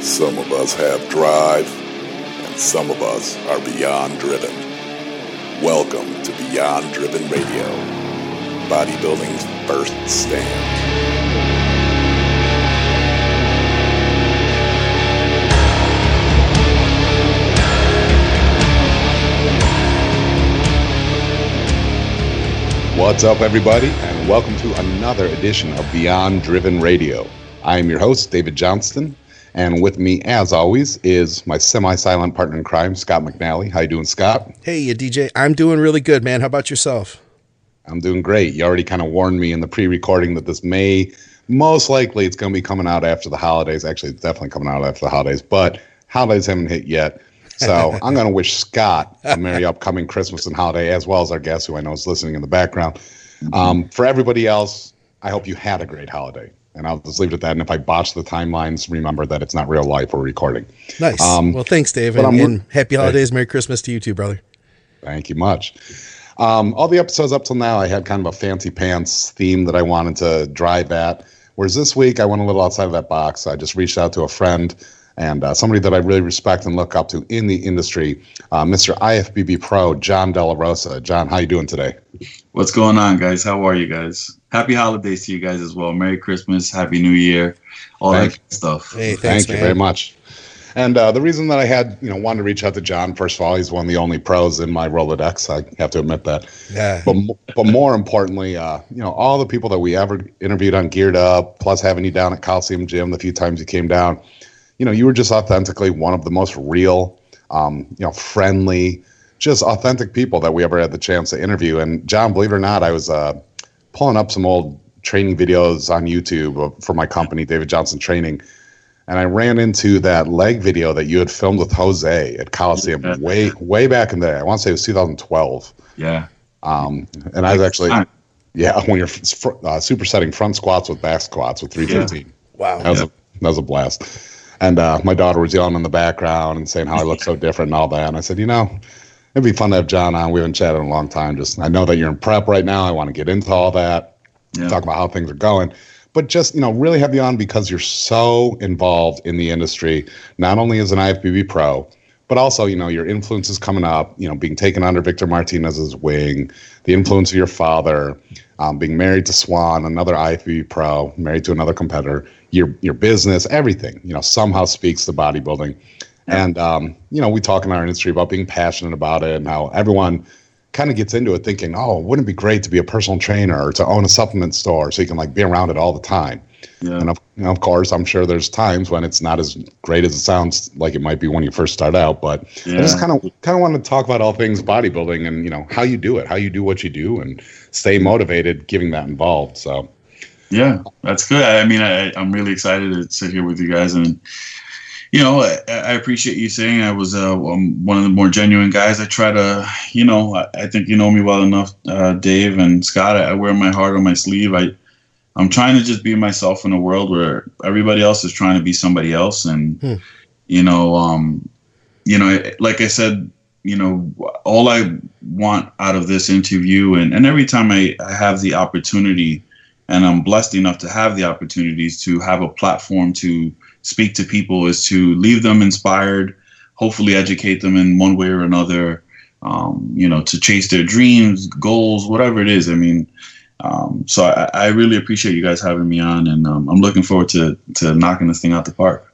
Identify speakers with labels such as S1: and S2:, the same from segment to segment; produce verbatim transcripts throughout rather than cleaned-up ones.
S1: Some of us have drive, and some of us are beyond driven. Welcome to Beyond Driven Radio, bodybuilding's first stand.
S2: What's up, everybody, and welcome to another edition of Beyond Driven Radio. I am your host, David Johnston, and with me, as always, is my semi-silent partner in crime, Scott McNally. How you doing, Scott?
S3: Hey, D J. I'm doing really good, man. How about yourself?
S2: I'm doing great. You already kind of warned me in the pre-recording that this may, most likely, it's going to be coming out after the holidays. Actually, it's definitely coming out after the holidays, but holidays haven't hit yet. So I'm going to wish Scott a merry upcoming Christmas and holiday, as well as our guest, who I know is listening in the background. Um, for everybody else, I hope you had a great holiday. And I'll just leave it at that. And if I botch the timelines, remember that it's not real life we're recording.
S3: Nice. Um, well, thanks, Dave. And, and happy holidays. Merry Christmas to you too, brother.
S2: Thank you much. Um, all the episodes up till now, I had kind of a fancy pants theme that I wanted to drive at. Whereas this week, I went a little outside of that box. I just reached out to a friend and uh, somebody that I really respect and look up to in the industry, uh, Mister I F B B Pro, John Della Rosa. John, how you doing today?
S4: What's going on, guys? How are you guys? Happy holidays to you guys as well. Merry Christmas, Happy New Year, all Thank that good stuff.
S3: Hey, thanks,
S2: Thank you very much. And uh, the reason that I had, you know, wanted to reach out to John, first of all, he's one of the only pros in my Rolodex. I have to admit that.
S3: Yeah.
S2: But but more importantly, uh, you know, all the people that we ever interviewed on Geared Up, plus having you down at Coliseum Gym the few times you came down, you know, you were just authentically one of the most real, um, you know, friendly, just authentic people that we ever had the chance to interview. And John, believe it or not, I was uh, pulling up some old training videos on YouTube for my company, David Johnson Training. And I ran into that leg video that you had filmed with Jose at Coliseum yeah. way, way back in the day. I want to say it was two thousand twelve.
S4: Yeah.
S2: Um, and I was actually, yeah, when you're uh, supersetting front squats with back squats with three fifteen.
S3: Yeah. Wow.
S2: That was,
S4: yeah.
S2: a, that was a blast. And uh, my daughter was yelling in the background and saying how I look so different and all that. And I said, you know, it'd be fun to have John on. We haven't chatted in a long time. Just I know that you're in prep right now. I want to get into all that, yeah. talk about how things are going. But just, you know, really have you on because you're so involved in the industry, not only as an I F B B pro, but also, you know, your influence is coming up, you know, being taken under Victor Martinez's wing, the influence of your father, um, being married to Swan, another I F B B pro, married to another competitor, your your business, everything, you know, somehow speaks to bodybuilding. Yeah. And, um, you know, we talk in our industry about being passionate about it and how everyone kind of gets into it thinking, oh, wouldn't it be great to be a personal trainer or to own a supplement store so you can like be around it all the time. Yeah. And of, you know, of course, I'm sure there's times when it's not as great as it sounds like it might be when you first start out. But yeah. I just kind of kind of want to talk about all things bodybuilding and, you know, how you do it, how you do what you do and stay motivated, getting that involved. So,
S4: yeah, that's good. I mean, I, I'm really excited to sit here with you guys. And, you know, I, I appreciate you saying I was uh, um, one of the more genuine guys. I try to, you know, I, I think you know me well enough, uh, Dave and Scott. I, I wear my heart on my sleeve. I, I'm trying to just be myself in a world where everybody else is trying to be somebody else. And, hmm. you know, um, you know, like I said, you know, all I want out of this interview and, and every time I, I have the opportunity and I'm blessed enough to have the opportunities to have a platform to speak to people is to leave them inspired, hopefully educate them in one way or another, um, you know, to chase their dreams, goals, whatever it is. I mean, um, so I, I really appreciate you guys having me on, and um, I'm looking forward to to knocking this thing out the park.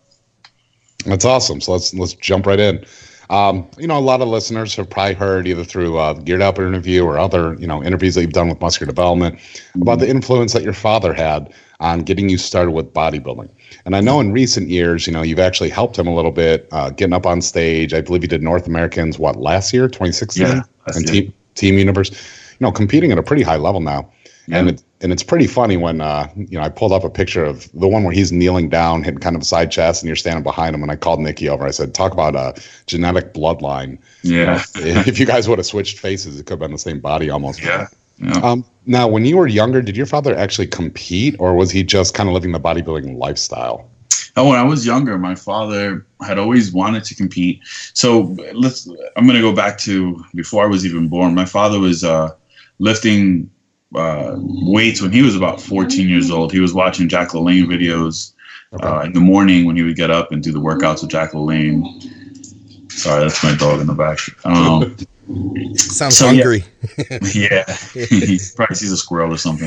S2: That's awesome. So let's let's jump right in. Um, you know, a lot of listeners have probably heard either through uh, the Geared Up interview or other, you know, interviews that you've done with Muscular Development about the influence that your father had on getting you started with bodybuilding. And I know in recent years, you know, you've actually helped him a little bit, uh, getting up on stage. I believe you did North Americans, what, last year, twenty sixteen?
S4: Yeah,
S2: and team, team Universe, you know, competing at a pretty high level now. Yeah. And it, and it's pretty funny when, uh, you know, I pulled up a picture of the one where he's kneeling down, hitting kind of a side chest, and you're standing behind him. And I called Nikki over. I said, talk about a genetic bloodline.
S4: Yeah.
S2: You know, if you guys would have switched faces, it could have been the same body almost.
S4: Yeah. Yeah.
S2: Um, now, when you were younger, did your father actually compete, or was he just kind of living the bodybuilding lifestyle?
S4: Oh, when I was younger, my father had always wanted to compete. So let's. I'm going to go back to before I was even born. My father was uh, lifting uh, weights when he was about fourteen years old. He was watching Jack LaLanne videos okay. uh, in the morning when he would get up and do the workouts with Jack LaLanne. Sorry, that's my dog in the back. Um,
S3: Sounds so, hungry.
S4: Yeah, yeah. He probably sees a squirrel or something.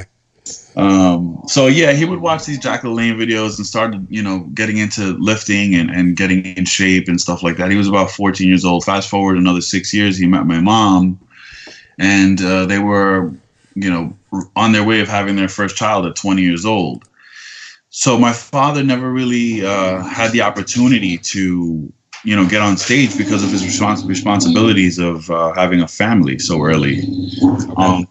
S4: Um, so yeah, he would watch these Jack LaLanne videos and started, you know, getting into lifting and, and getting in shape and stuff like that. He was about fourteen years old. Fast forward another six years, he met my mom, and uh, they were, you know, on their way of having their first child at twenty years old. So my father never really uh, had the opportunity to, you know, get on stage because of his respons- responsibilities of uh, having a family so early. Um,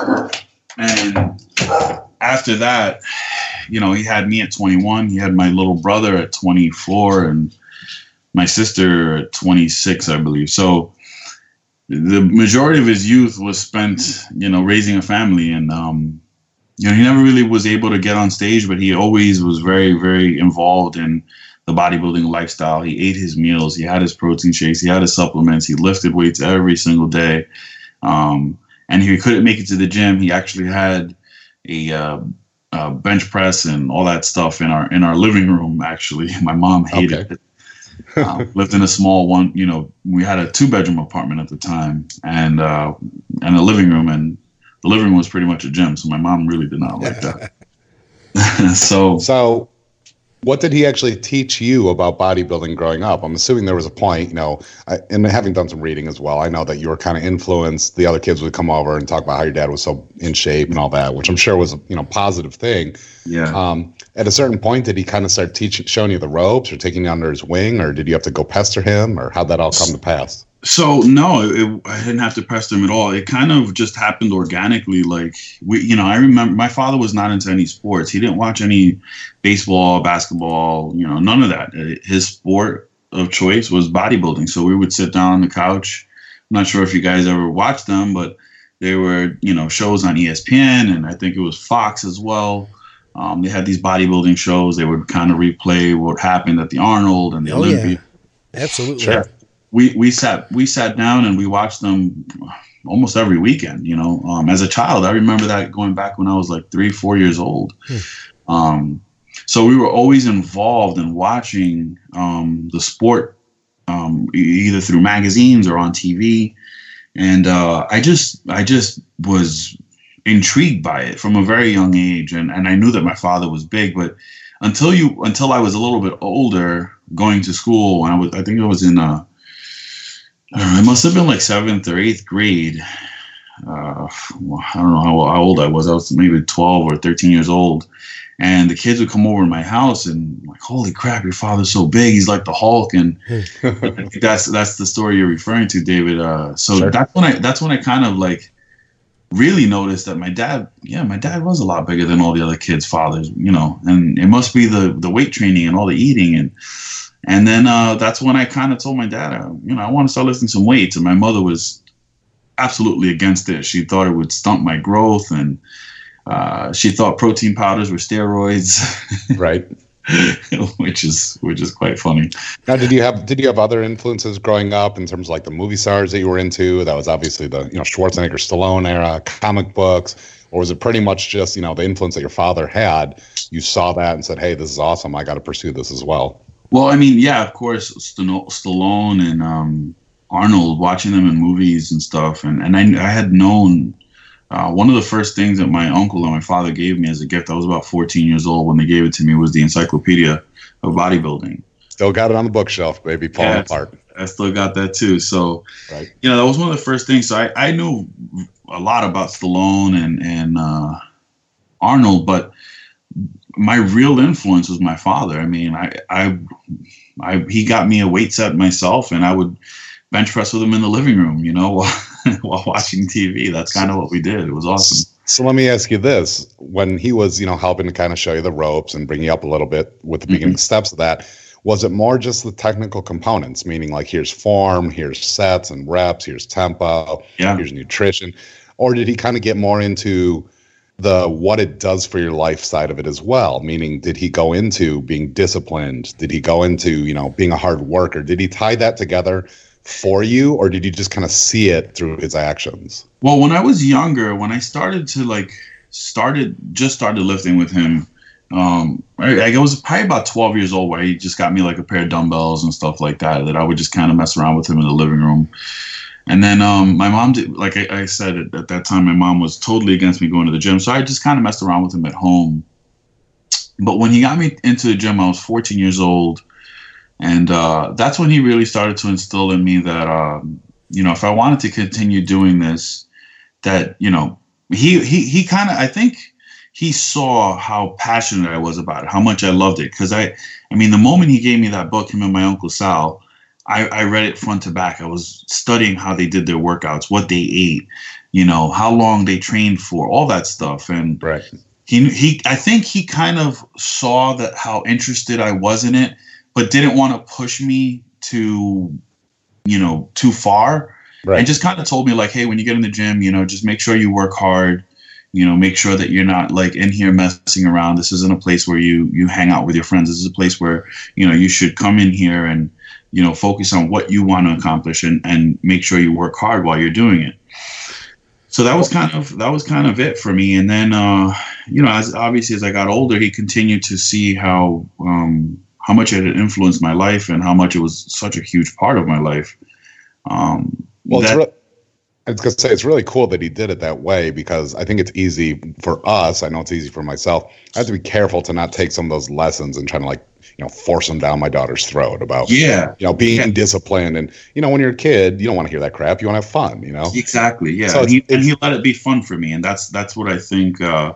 S4: and after that, you know, he had me at twenty-one. He had my little brother at twenty-four and my sister at twenty-six, I believe. So the majority of his youth was spent, you know, raising a family. And, um, you know, he never really was able to get on stage, but he always was very, very involved in the bodybuilding lifestyle. He ate his meals. He had his protein shakes. He had his supplements. He lifted weights every single day. Um, and if he couldn't make it to the gym, he actually had a, uh, a bench press and all that stuff in our in our living room. Actually, my mom hated okay. it. uh, lived in a small one. You know, we had a two bedroom apartment at the time, and uh, and a living room, and the living room was pretty much a gym. So my mom really did not like that. so
S2: so. What did he actually teach you about bodybuilding growing up? I'm assuming there was a point, you know, I, and having done some reading as well, I know that you were kind of influenced. The other kids would come over and talk about how your dad was so in shape and all that, which I'm sure was a, you know, positive thing.
S4: Yeah.
S2: Um, at a certain point, did he kind of start teaching, showing you the ropes or taking you under his wing, or did you have to go pester him, or how'd that all come to pass?
S4: So no, it, I didn't have to pester him at all. It kind of just happened organically. Like we, you know, I remember my father was not into any sports. He didn't watch any baseball, basketball, you know, none of that. His sport of choice was bodybuilding. So we would sit down on the couch. I'm not sure if you guys ever watched them, but they were, you know, shows on E S P N, and I think it was Fox as well. Um, they had these bodybuilding shows. They would kind of replay what happened at the Arnold and the
S3: oh,
S4: Olympia.
S3: Yeah. Absolutely.
S4: Sure. We we sat we sat down and we watched them almost every weekend. You know, um, as a child, I remember that going back when I was like three, four years old. Hmm. Um, so we were always involved in watching um, the sport, um, either through magazines or on T V, and uh, I just I just was intrigued by it from a very young age, and and I knew that my father was big, but until you until I was a little bit older, going to school, when I was I think I was in a it must have been like seventh or eighth grade. Uh, I don't know how, how old I was. I was maybe twelve or thirteen years old. And the kids would come over to my house and like, holy crap, your father's so big. He's like the Hulk. And I think that's that's the story you're referring to, David. Uh, so sure. that's when I that's when I kind of like really noticed that my dad, yeah, my dad was a lot bigger than all the other kids' fathers, you know. And it must be the the weight training and all the eating and. And then uh, that's when I kind of told my dad, uh, you know, I want to start lifting some weights. And my mother was absolutely against it. She thought it would stunt my growth. And uh, she thought protein powders were steroids.
S2: Right.
S4: which is which is quite funny.
S2: Now, did you have did you have other influences growing up in terms of like the movie stars that you were into? That was obviously the, you know, Schwarzenegger, Stallone era, comic books. Or was it pretty much just, you know, the influence that your father had? You saw that and said, hey, this is awesome. I got to pursue this as well.
S4: Well, I mean, yeah, of course, Stallone and um, Arnold, watching them in movies and stuff. And, and I, I had known uh, one of the first things that my uncle and my father gave me as a gift, I was about fourteen years old when they gave it to me, was the Encyclopedia of Bodybuilding.
S2: Still got it on the bookshelf, baby, falling yeah, apart.
S4: I still got that too. So,
S2: right.
S4: you know, that was one of the first things. So I, I knew a lot about Stallone and, and uh, Arnold, but my real influence was my father. I mean, I, I, I, he got me a weight set myself, and I would bench press with him in the living room, you know, while, while watching T V. That's kind of what we did. It was awesome.
S2: So let me ask you this: when he was, you know, helping to kind of show you the ropes and bring you up a little bit with the beginning mm-hmm. steps of that, was it more just the technical components, meaning like here's form, here's sets and reps, here's tempo,
S4: yeah.
S2: here's nutrition, or did he kind of get more into the what it does for your life side of it as well? Meaning, did he go into being disciplined? Did he go into, you know, being a hard worker? Did he tie that together for you, or did you just kind of see it through his actions?
S4: Well, when I was younger, when I started to like started just started lifting with him, Um, I, I was probably about twelve years old where he just got me like a pair of dumbbells and stuff like that, that I would just kind of mess around with him in the living room. And then um, my mom did, like I, I said, at, at that time, my mom was totally against me going to the gym. So I just kind of messed around with him at home. But when he got me into the gym, I was fourteen years old. And uh, that's when he really started to instill in me that, um, you know, if I wanted to continue doing this, that, you know, he, he, he kind of, I think he saw how passionate I was about it, how much I loved it. Because I, I mean, the moment he gave me that book, him and my Uncle Sal, I, I read it front to back. I was studying how they did their workouts, what they ate, you know, how long they trained for, all that stuff. And
S2: right.
S4: he, he, I think he kind of saw that how interested I was in it, but didn't want to push me to, you know, too far. Right. And just kind of told me like, hey, when you get in the gym, you know, just make sure you work hard. You know, make sure that you're not like in here messing around. This isn't a place where you you hang out with your friends. This is a place where, you know, you should come in here and, you know, focus on what you want to accomplish and, and make sure you work hard while you're doing it. So that was kind of that was kind of it for me. And then, uh, you know, as obviously as I got older, he continued to see how um, how much it had influenced my life and how much it was such a huge part of my life. Um,
S2: well,
S4: that,
S2: it's re- I was going to say, it's really cool that he did it that way, because I think it's easy for us. I know it's easy for myself. I have to be careful to not take some of those lessons and try to, like, you know, force them down my daughter's throat about,
S4: yeah,
S2: you know, being
S4: yeah.
S2: disciplined. And, you know, when you're a kid, you don't want to hear that crap. You want to have fun, you know?
S4: Exactly. Yeah.
S2: So
S4: and, he, and he let it be fun for me. And that's, that's what I think, uh,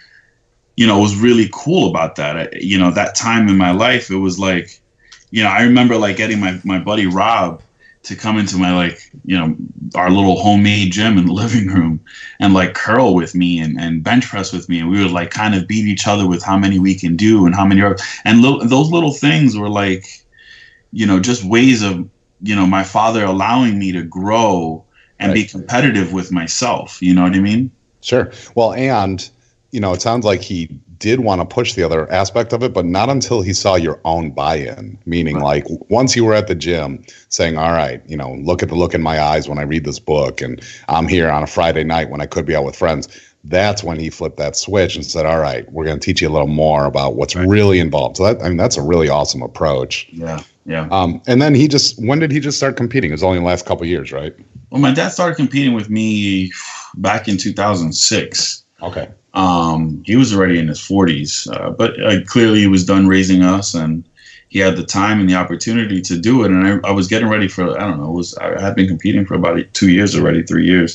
S4: you know, was really cool about that. I, you know, that time in my life, it was like, you know, I remember like getting my, my buddy Rob to come into my, like, you know, our little homemade gym in the living room and like curl with me and, and bench press with me. And we would like kind of beat each other with how many we can do and how many are, and lo- those little things were like, you know, just ways of, you know, my father allowing me to grow and right. be competitive with myself. You know what I mean?
S2: Sure. Well, and, you know, it sounds like he did want to push the other aspect of it, but not until he saw your own buy-in, meaning right. like once you were at the gym saying, all right, you know, look at the look in my eyes when I read this book, and I'm here on a Friday night when I could be out with friends. That's when he flipped that switch and said, all right, we're going to teach you a little more about what's right. really involved. So that, I mean, that's a really awesome approach.
S4: Yeah. Yeah.
S2: Um, and then he just, when did he just start competing? It was only the last couple of years, right?
S4: Well, my dad started competing with me back in two thousand six.
S2: Okay.
S4: Um, he was already in his forties, uh, but uh, clearly he was done raising us, and he had the time and the opportunity to do it. And I, I was getting ready for, I don't know, it was, I had been competing for about two years already, three years.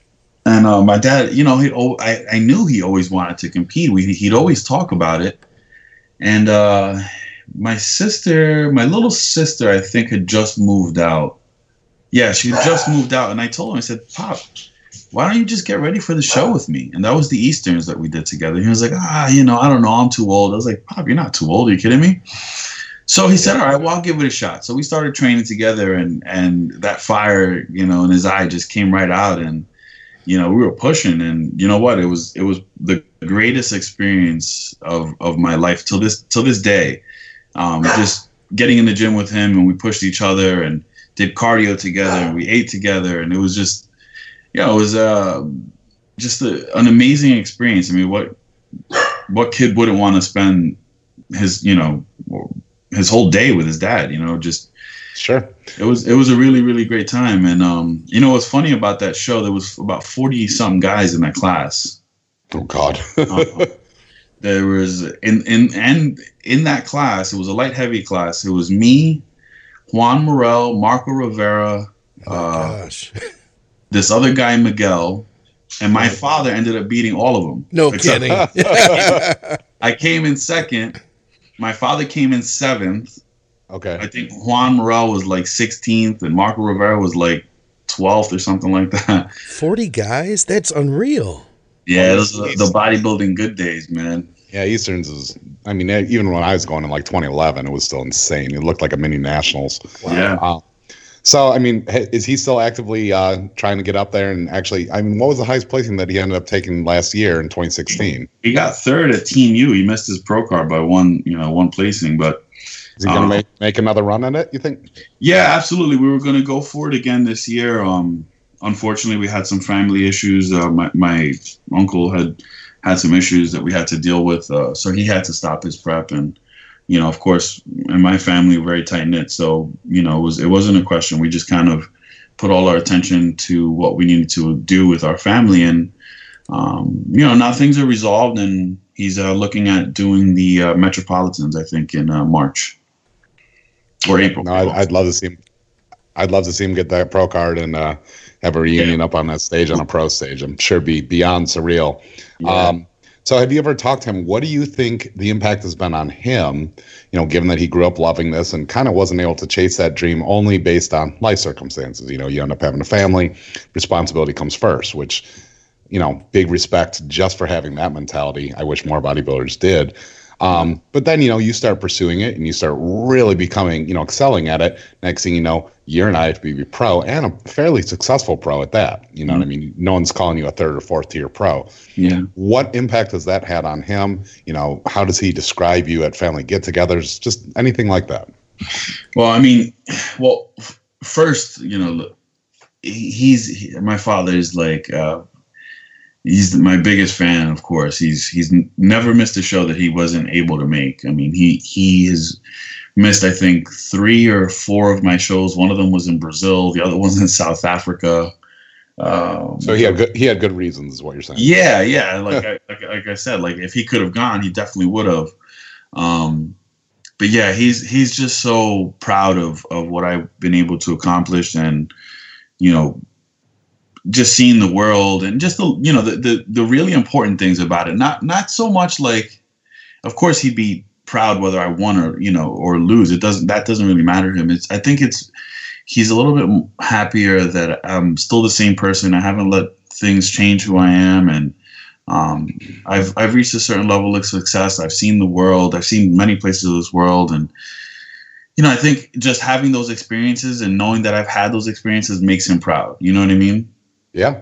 S4: And uh, my dad, you know, he, oh, I, I knew he always wanted to compete. We, he'd always talk about it. And uh, my sister, my little sister, I think had just moved out. Yeah, she had just moved out. And I told him, I said, Pop, why don't you just get ready for the show with me? And that was the Easterns that we did together. He was like, ah, you know, I don't know, I'm too old. I was like, Pop, you're not too old. Are you kidding me? So he said, all right, well, I'll give it a shot. So we started training together, and, and that fire, you know, in his eye just came right out. And, you know, we were pushing, and you know what? It was, it was the greatest experience of, of my life till this, till this day. Um, just getting in the gym with him, and we pushed each other and did cardio together, and we ate together. And it was just, you know, it was uh, just a, an amazing experience. I mean, what what kid wouldn't want to spend his, you know, his whole day with his dad? You know, just
S2: sure.
S4: It was it was a really really great time. And um, you know, what's funny about that show? There was about forty something guys in that class.
S2: Oh God.
S4: uh, there was in in and in that class, it was a light heavy class. It was me, Juan Morel, Marco Rivera.
S3: Oh
S4: uh,
S3: gosh.
S4: This other guy, Miguel, and my father ended up beating all of them.
S3: No kidding.
S4: I came in second. My father came in seventh.
S2: Okay.
S4: I think Juan Morel was like sixteenth, and Marco Rivera was like twelfth or something like that.
S3: forty guys? That's unreal.
S4: Yeah, those are the bodybuilding good days, man.
S2: Yeah, Easterns is, I mean, even when I was going in like twenty eleven, it was still insane. It looked like a mini nationals.
S4: Wow. Yeah.
S2: Uh, So, I mean, is he still actively uh, trying to get up there? And actually, I mean, what was the highest placing that he ended up taking last year in twenty sixteen?
S4: He got third at Team U. He missed his pro card by one, you know, one placing. But
S2: is he going to um, make, make another run at it, you think?
S4: Yeah, absolutely. We were going to go for it again this year. Um, unfortunately, we had some family issues. Uh, my, my uncle had had some issues that we had to deal with. Uh, so he had to stop his prep. And, you know, of course, in my family, we're very tight knit. So, you know, it, was, it wasn't a question. We just kind of put all our attention to what we needed to do with our family. And, um, you know, now things are resolved, and he's uh, looking at doing the uh, Metropolitans, I think, in uh, March or April.
S2: No, I'd, I'd love to see him. I'd love to see him get that pro card and uh, have a reunion yeah. up on that stage, on a pro stage. I'm sure it'd be beyond surreal. Yeah. Um, so have you ever talked to him? What do you think the impact has been on him, you know, given that he grew up loving this and kind of wasn't able to chase that dream only based on life circumstances? You know, you end up having a family, responsibility comes first, which, you know, big respect just for having that mentality. I wish more bodybuilders did. Um, but then, you know, you start pursuing it and you start really becoming, you know, excelling at it. Next thing you know, you're an I F B B pro and a fairly successful pro at that. You know mm-hmm. what I mean? No one's calling you a third or fourth tier pro.
S4: Yeah.
S2: What impact has that had on him? You know, how does he describe you at family get-togethers? Just anything like that.
S4: Well, I mean, well, first, you know, look, he's, he, my father is like, uh, he's my biggest fan, of course. He's he's never missed a show that he wasn't able to make. I mean, he he has missed, I think, three or four of my shows. One of them was in Brazil. The other one's in South Africa. Um,
S2: so he had good, he had good reasons, is what you're saying.
S4: Yeah, yeah. Like I like, like I said, like if he could have gone, he definitely would have. Um, but yeah, he's he's just so proud of of what I've been able to accomplish, and you know, just seeing the world and just the, you know, the, the, the really important things about it. Not, not so much like, of course he'd be proud whether I won or, you know, or lose. It doesn't, that doesn't really matter to him. It's, I think it's, he's a little bit happier that I'm still the same person. I haven't let things change who I am. And, um, I've, I've reached a certain level of success. I've seen the world. I've seen many places of this world. And, you know, I think just having those experiences and knowing that I've had those experiences makes him proud. You know what I mean?
S2: Yeah.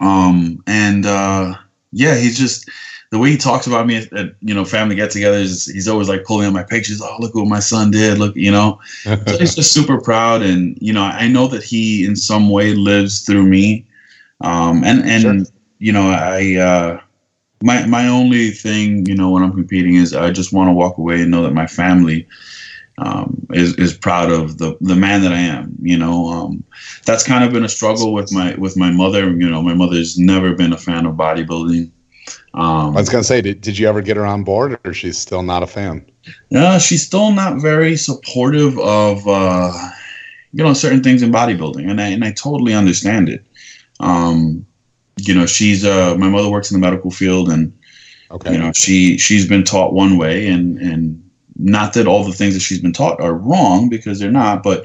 S4: Um, and, uh, yeah, he's just, the way he talks about me at, at you know, family get-togethers, he's always like pulling out my pictures. Oh, look what my son did. Look, you know, so he's just super proud. And, you know, I know that he in some way lives through me. Um, and, and, sure. you know, I, uh, my, my only thing, you know, when I'm competing is I just want to walk away and know that my family, Um, is is proud of the the man that I am. You know, um, that's kind of been a struggle with my with my mother. You know, my mother's never been a fan of bodybuilding. Um,
S2: I was gonna say, did did you ever get her on board, or she's still not a fan?
S4: No, she's still not very supportive of uh, you know, certain things in bodybuilding, and I and I totally understand it. Um, you know, she's uh, my mother works in the medical field, and okay. you know, she she's been taught one way, and and. Not that all the things that she's been taught are wrong, because they're not, but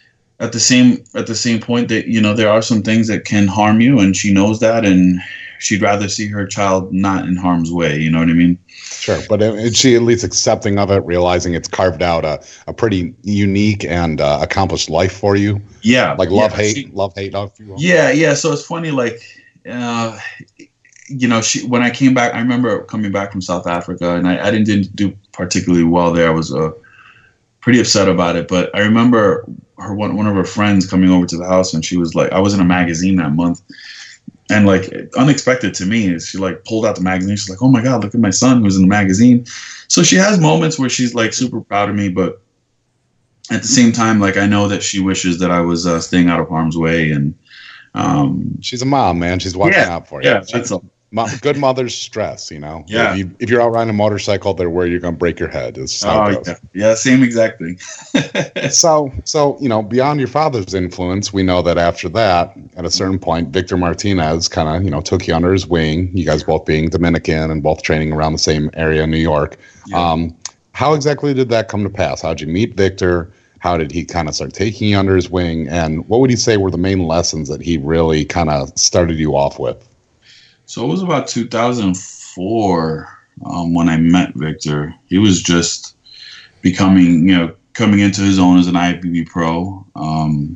S4: at the same at the same point that, you know, there are some things that can harm you, and she knows that, and she'd rather see her child not in harm's way. You know what I mean?
S2: Sure, but is she at least accepting of it, realizing it's carved out a, a pretty unique and uh, accomplished life for you?
S4: Yeah,
S2: like love
S4: yeah,
S2: hate,
S4: she,
S2: love hate. Love,
S4: yeah, yeah. So it's funny, like. Uh, You know, she when I came back, I remember coming back from South Africa, and I, I didn't, didn't do particularly well there. I was uh, pretty upset about it. But I remember her one one of her friends coming over to the house, and she was like, I was in a magazine that month, and like unexpected to me, she like pulled out the magazine. She's like, "Oh my God, look at my son who's in the magazine." So she has moments where she's like super proud of me, but at the same time, like I know that she wishes that I was uh, staying out of harm's way. And um,
S2: she's a mom, man. She's watching
S4: yeah,
S2: out for you.
S4: Yeah,
S2: she,
S4: that's all.
S2: Good mothers stress, you know.
S4: Yeah.
S2: If, you, if you're out riding a motorcycle, they're where you're going to break your head. Is how
S4: oh,
S2: it goes.
S4: yeah. yeah, same exact thing.
S2: so, so you know, beyond your father's influence, we know that after that, at a certain point, Victor Martinez kind of, you know, took you under his wing. You guys both being Dominican and both training around the same area in New York. Yeah. Um, how exactly did that come to pass? How did you meet Victor? How did he kind of start taking you under his wing? And what would you say were the main lessons that he really kind of started you off with?
S4: So it was about two thousand four um, when I met Victor. He was just becoming, you know, coming into his own as an I F B B pro. Um,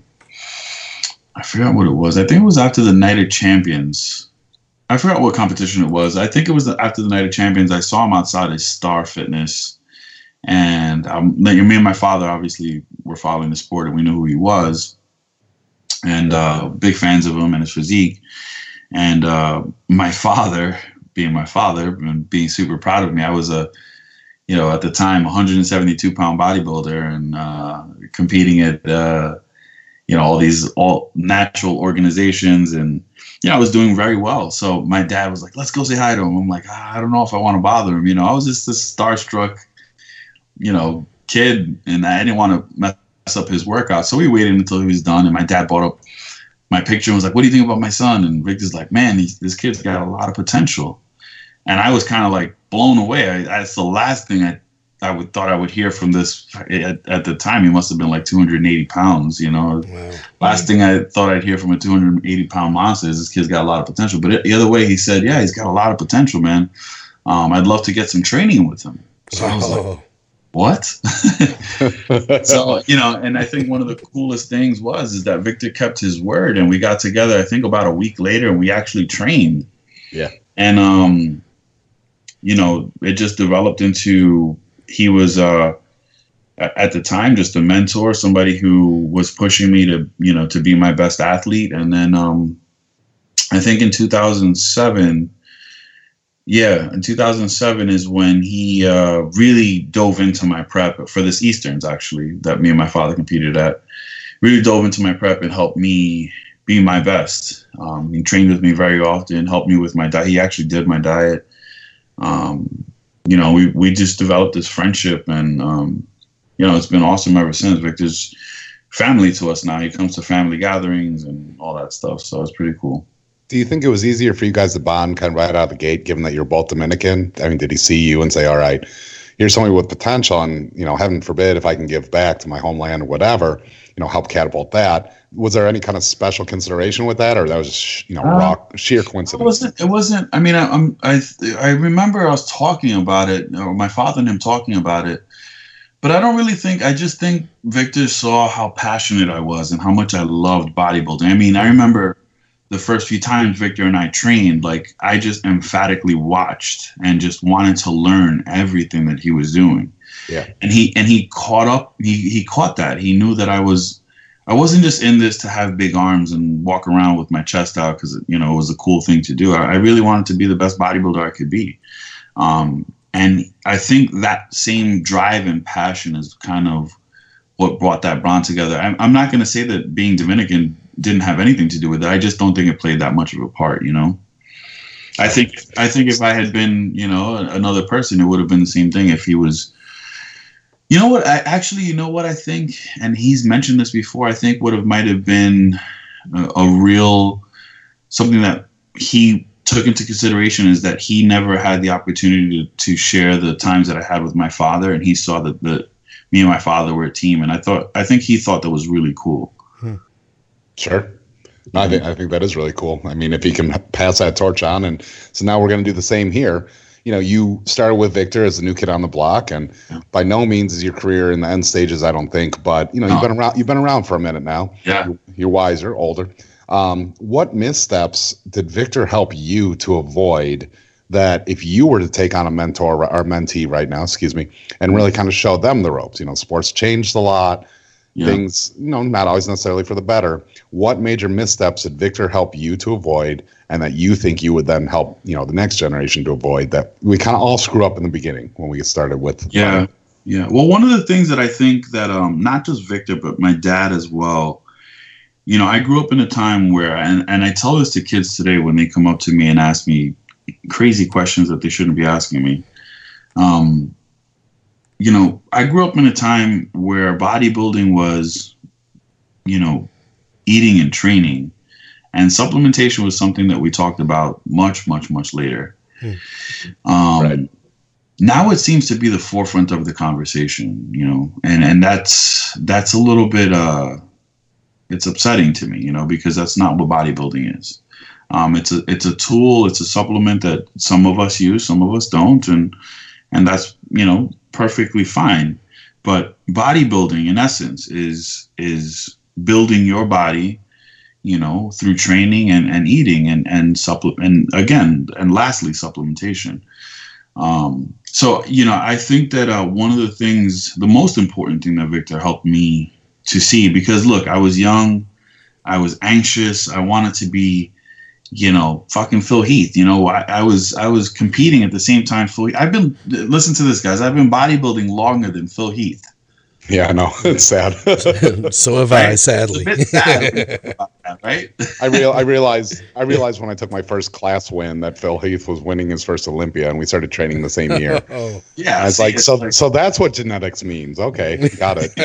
S4: I forgot what it was. I think it was after the Night of Champions. I forgot what competition it was. I think it was after the Night of Champions. I saw him outside of Star Fitness. And um, me and my father obviously were following the sport, and we knew who he was. And uh, big fans of him and his physique. And uh, my father being my father and being super proud of me. I was a, you know, at the time, one hundred seventy-two pound bodybuilder and uh, competing at, uh, you know, all these all natural organizations, and yeah, you know, I was doing very well. So my dad was like, "Let's go say hi to him." I'm like, ah, I don't know if I want to bother him. You know, I was just this starstruck, you know, kid, and I didn't want to mess up his workout. So we waited until he was done, and my dad brought up my picture and was like, "What do you think about my son?" And Victor's like, "Man, he's, this kid's got a lot of potential." And I was kind of like blown away. I, that's the last thing I I would thought I would hear from this. At, at the time, he must have been like two hundred eighty pounds, you know. Wow. Last thing I thought I'd hear from a two hundred eighty pound monster is this kid's got a lot of potential. But it, the other way, he said, yeah, he's got a lot of potential, man. Um, I'd love to get some training with him. So I was like, what? So, you know, and I think one of the coolest things was is that Victor kept his word, and we got together, I think about a week later, and we actually trained.
S2: Yeah.
S4: And, um, you know, it just developed into, he was, uh, at the time, just a mentor, somebody who was pushing me to, you know, to be my best athlete. And then um, I think in two thousand seven, yeah, in two thousand seven is when he uh, really dove into my prep for this Easterns, actually, that me and my father competed at. Really dove into my prep and helped me be my best. Um, he trained with me very often, helped me with my diet. He actually did my diet. Um, you know, we, we just developed this friendship, and, um, you know, it's been awesome ever since. Victor's family to us now. He comes to family gatherings and all that stuff. So it's pretty cool.
S2: Do you think it was easier for you guys to bond kind of right out of the gate, given that you're both Dominican? I mean, did he see you and say, all right, here's somebody with potential, and, you know, heaven forbid if I can give back to my homeland or whatever, you know, help catapult that. Was there any kind of special consideration with that, or that was just, you know, uh, raw, sheer coincidence?
S4: It wasn't, it wasn't, I mean, I, I'm, I, I remember I was talking about it, or my father and him talking about it, but I don't really think, I just think Victor saw how passionate I was and how much I loved bodybuilding. I mean, I remember the first few times Victor and I trained, like, I just emphatically watched and just wanted to learn everything that he was doing.
S2: Yeah.
S4: And he, and he caught up, he, he caught that. He knew that I was, I wasn't just in this to have big arms and walk around with my chest out because, you know, it was a cool thing to do. I, I really wanted to be the best bodybuilder I could be. Um, and I think that same drive and passion is kind of what brought that bond together. I'm, I'm not going to say that being Dominican didn't have anything to do with it. I just don't think it played that much of a part, you know? I think, I think if I had been, you know, another person, it would have been the same thing if he was. You know what? I actually, you know what I think, and he's mentioned this before. I think what it might have been a, a real something that he took into consideration is that he never had the opportunity to, to share the times that I had with my father, and he saw that the me and my father were a team, and I thought, I think he thought that was really cool.
S2: Hmm. Sure. No, I think I think that is really cool. I mean, if he can pass that torch on, and so now we're going to do the same here. You know, you started with Victor as the new kid on the block, and by no means is your career in the end stages, I don't think. But you know, you've been around. You've been around for a minute now.
S4: Yeah,
S2: you're, you're wiser, older. Um, what missteps did Victor help you to avoid that if you were to take on a mentor or mentee right now, excuse me, and really kind of show them the ropes? You know, sports changed a lot. Yeah. Things, you know, not always necessarily for the better. What major missteps did Victor help you to avoid, and that you think you would then help, you know, the next generation to avoid, that we kind of all screw up in the beginning when we get started with?
S4: Yeah, um, yeah. Well, one of the things that I think that um, not just Victor, but my dad as well, you know, I grew up in a time where, and, and I tell this to kids today when they come up to me and ask me crazy questions that they shouldn't be asking me. Um, You know, I grew up in a time where bodybuilding was, you know, eating and training, and supplementation was something that we talked about much, much, much later. Hmm. Um, right. Now it seems to be the forefront of the conversation, you know, and, and that's that's a little bit, uh, it's upsetting to me, you know, because that's not what bodybuilding is. Um, it's a it's a tool, it's a supplement that some of us use, some of us don't, and and that's, you know, perfectly fine. But bodybuilding in essence is is building your body, you know, through training and, and eating and and supple and again and lastly supplementation. Um, so you know, I think that uh, one of the things, the most important thing that Victor helped me to see, because look, I was young, I was anxious, I wanted to be, you know, fucking Phil Heath. You know, I, I was I was competing at the same time. Phil, I've been listen to this, guys. I've been bodybuilding longer than Phil Heath.
S2: Yeah, I know. It's sad.
S3: So have right? I, sadly.
S4: It's a bit sad about that, right?
S2: I real I realized I realized when I took my first class win that Phil Heath was winning his first Olympia, and we started training the same year.
S3: Oh,
S4: yeah.
S2: I was like, so like, so that's what genetics means. Okay, got it.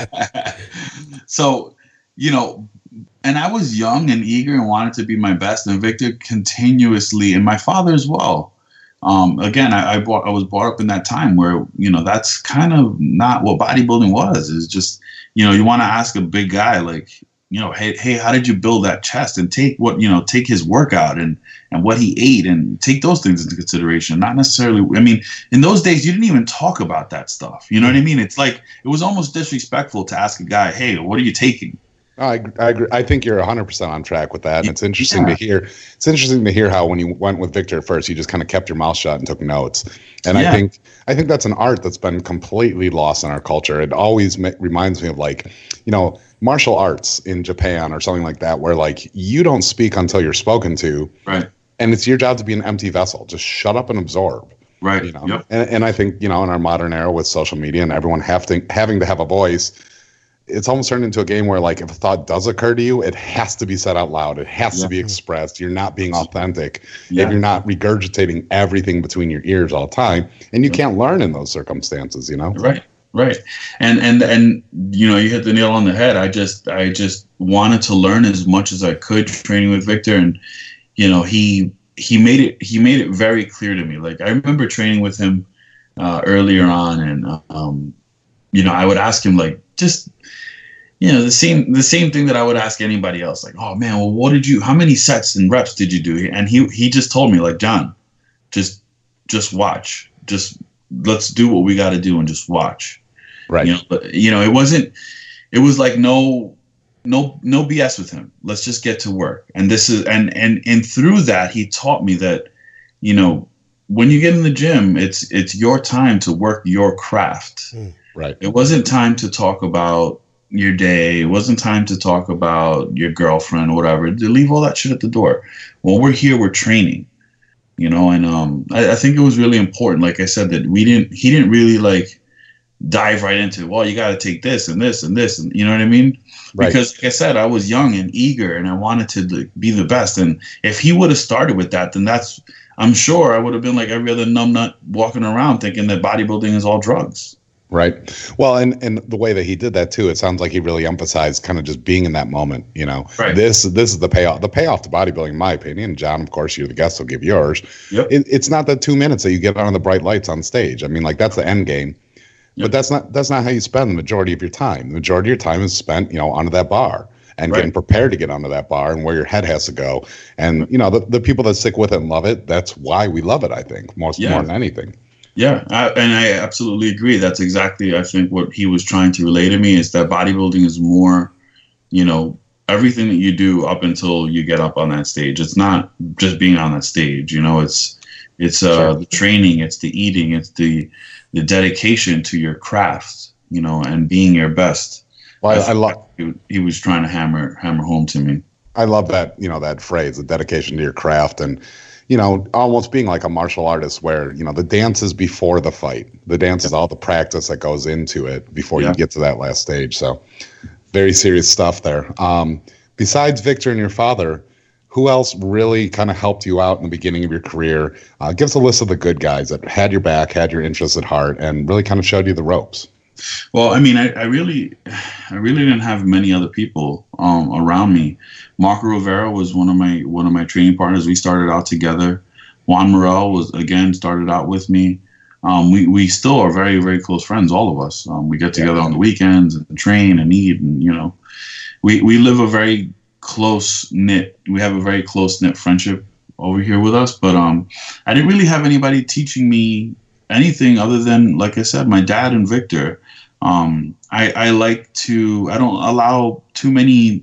S4: So, you know, and I was young and eager and wanted to be my best, and Victor continuously, and my father as well. Um, again, I, I, brought, I was brought up in that time where, you know, that's kind of not what bodybuilding was. It's just, you know, you want to ask a big guy like, you know, hey, hey, how did you build that chest? And take what, you know, take his workout and, and what he ate and take those things into consideration. Not necessarily, I mean, in those days, you didn't even talk about that stuff. You know what I mean? It's like, it was almost disrespectful to ask a guy, hey, what are you taking?
S2: I, I agree. I think you're one hundred percent on track with that. And it's interesting
S4: yeah.
S2: to hear. It's interesting to hear how when you went with Victor at first, you just kind of kept your mouth shut and took notes. And yeah. I think I think that's an art that's been completely lost in our culture. It always ma- reminds me of like, you know, martial arts in Japan or something like that, where like you don't speak until you're spoken to.
S4: Right.
S2: And it's your job to be an empty vessel. Just shut up and absorb.
S4: Right.
S2: You know?
S4: Yep.
S2: And, and I think, you know, in our modern era with social media and everyone have to, having to have a voice, it's almost turned into a game where, like, if a thought does occur to you, it has to be said out loud. It has yeah. to be expressed. You're not being authentic yeah. if you're not regurgitating everything between your ears all the time. And you can't learn in those circumstances, you know?
S4: Right, right. And, and, and you know, you hit the nail on the head. I just, I just wanted to learn as much as I could training with Victor. And, you know, he, he made it, he made it very clear to me. Like, I remember training with him uh, earlier on, and, um, you know, I would ask him, like, just, you know, the same the same thing that I would ask anybody else, like, oh man, well, what did you, how many sets and reps did you do? And he he just told me, like, John, just just watch, just let's do what we got to do and just watch.
S2: Right.
S4: You know, but you know, it wasn't, it was like no no no B S with him. Let's just get to work. And this is and and and through that, he taught me that, you know, when you get in the gym, it's it's your time to work your craft.
S2: Mm, right.
S4: It wasn't time to talk about your day. It wasn't time to talk about your girlfriend or whatever. To leave all that shit at the door. When we're here, we're training, you know. And um, I, I think it was really important. Like I said, that we didn't. He didn't really like dive right into, well, you got to take this and this and this, and you know what I mean? Right. Because, like I said, I was young and eager, and I wanted to like, be the best. And if he would have started with that, then that's, I'm sure I would have been like every other numbnut walking around thinking that bodybuilding is all drugs.
S2: Right. Well, and, and the way that he did that too, it sounds like he really emphasized kind of just being in that moment, you know.
S4: Right.
S2: This this is the payoff. The payoff to bodybuilding, in my opinion. John, of course, you're the guest, so give yours.
S4: Yep.
S2: It, it's not the two minutes that you get on the bright lights on stage. I mean, like, that's the end game. Yep. But that's not that's not how you spend the majority of your time. The majority of your time is spent, you know, onto that bar and right. getting prepared to get onto that bar and where your head has to go. And, you know, the, the people that stick with it and love it, that's why we love it, I think, most yeah. more than anything.
S4: Yeah, I, and I absolutely agree. That's exactly, I think, what he was trying to relay to me is that bodybuilding is more, you know, everything that you do up until you get up on that stage. It's not just being on that stage, you know. It's it's uh, sure. the training, it's the eating, it's the the dedication to your craft, you know, and being your best.
S2: Well, I, I love.
S4: He, he was trying to hammer hammer home to me.
S2: I love that, you know, that phrase, the dedication to your craft, and, you know, almost being like a martial artist where, you know, the dance is before the fight. The dance is all the practice that goes into it before yeah. you get to that last stage. So very serious stuff there. Um, besides Victor and your father, who else really kind of helped you out in the beginning of your career? Uh, give us a list of the good guys that had your back, had your interests at heart, and really kind of showed you the ropes.
S4: Well, I mean, I, I really, I really didn't have many other people um, around me. Marco Rivera was one of my one of my training partners. We started out together. Juan Morel was again started out with me. Um, we we still are very very close friends, all of us. Um, we get together yeah. on the weekends and train and eat, and you know, we we live a very close knit. We have a very close knit friendship over here with us. But um, I didn't really have anybody teaching me anything other than, like I said, my dad and Victor. Um, I, I like to, I don't allow too many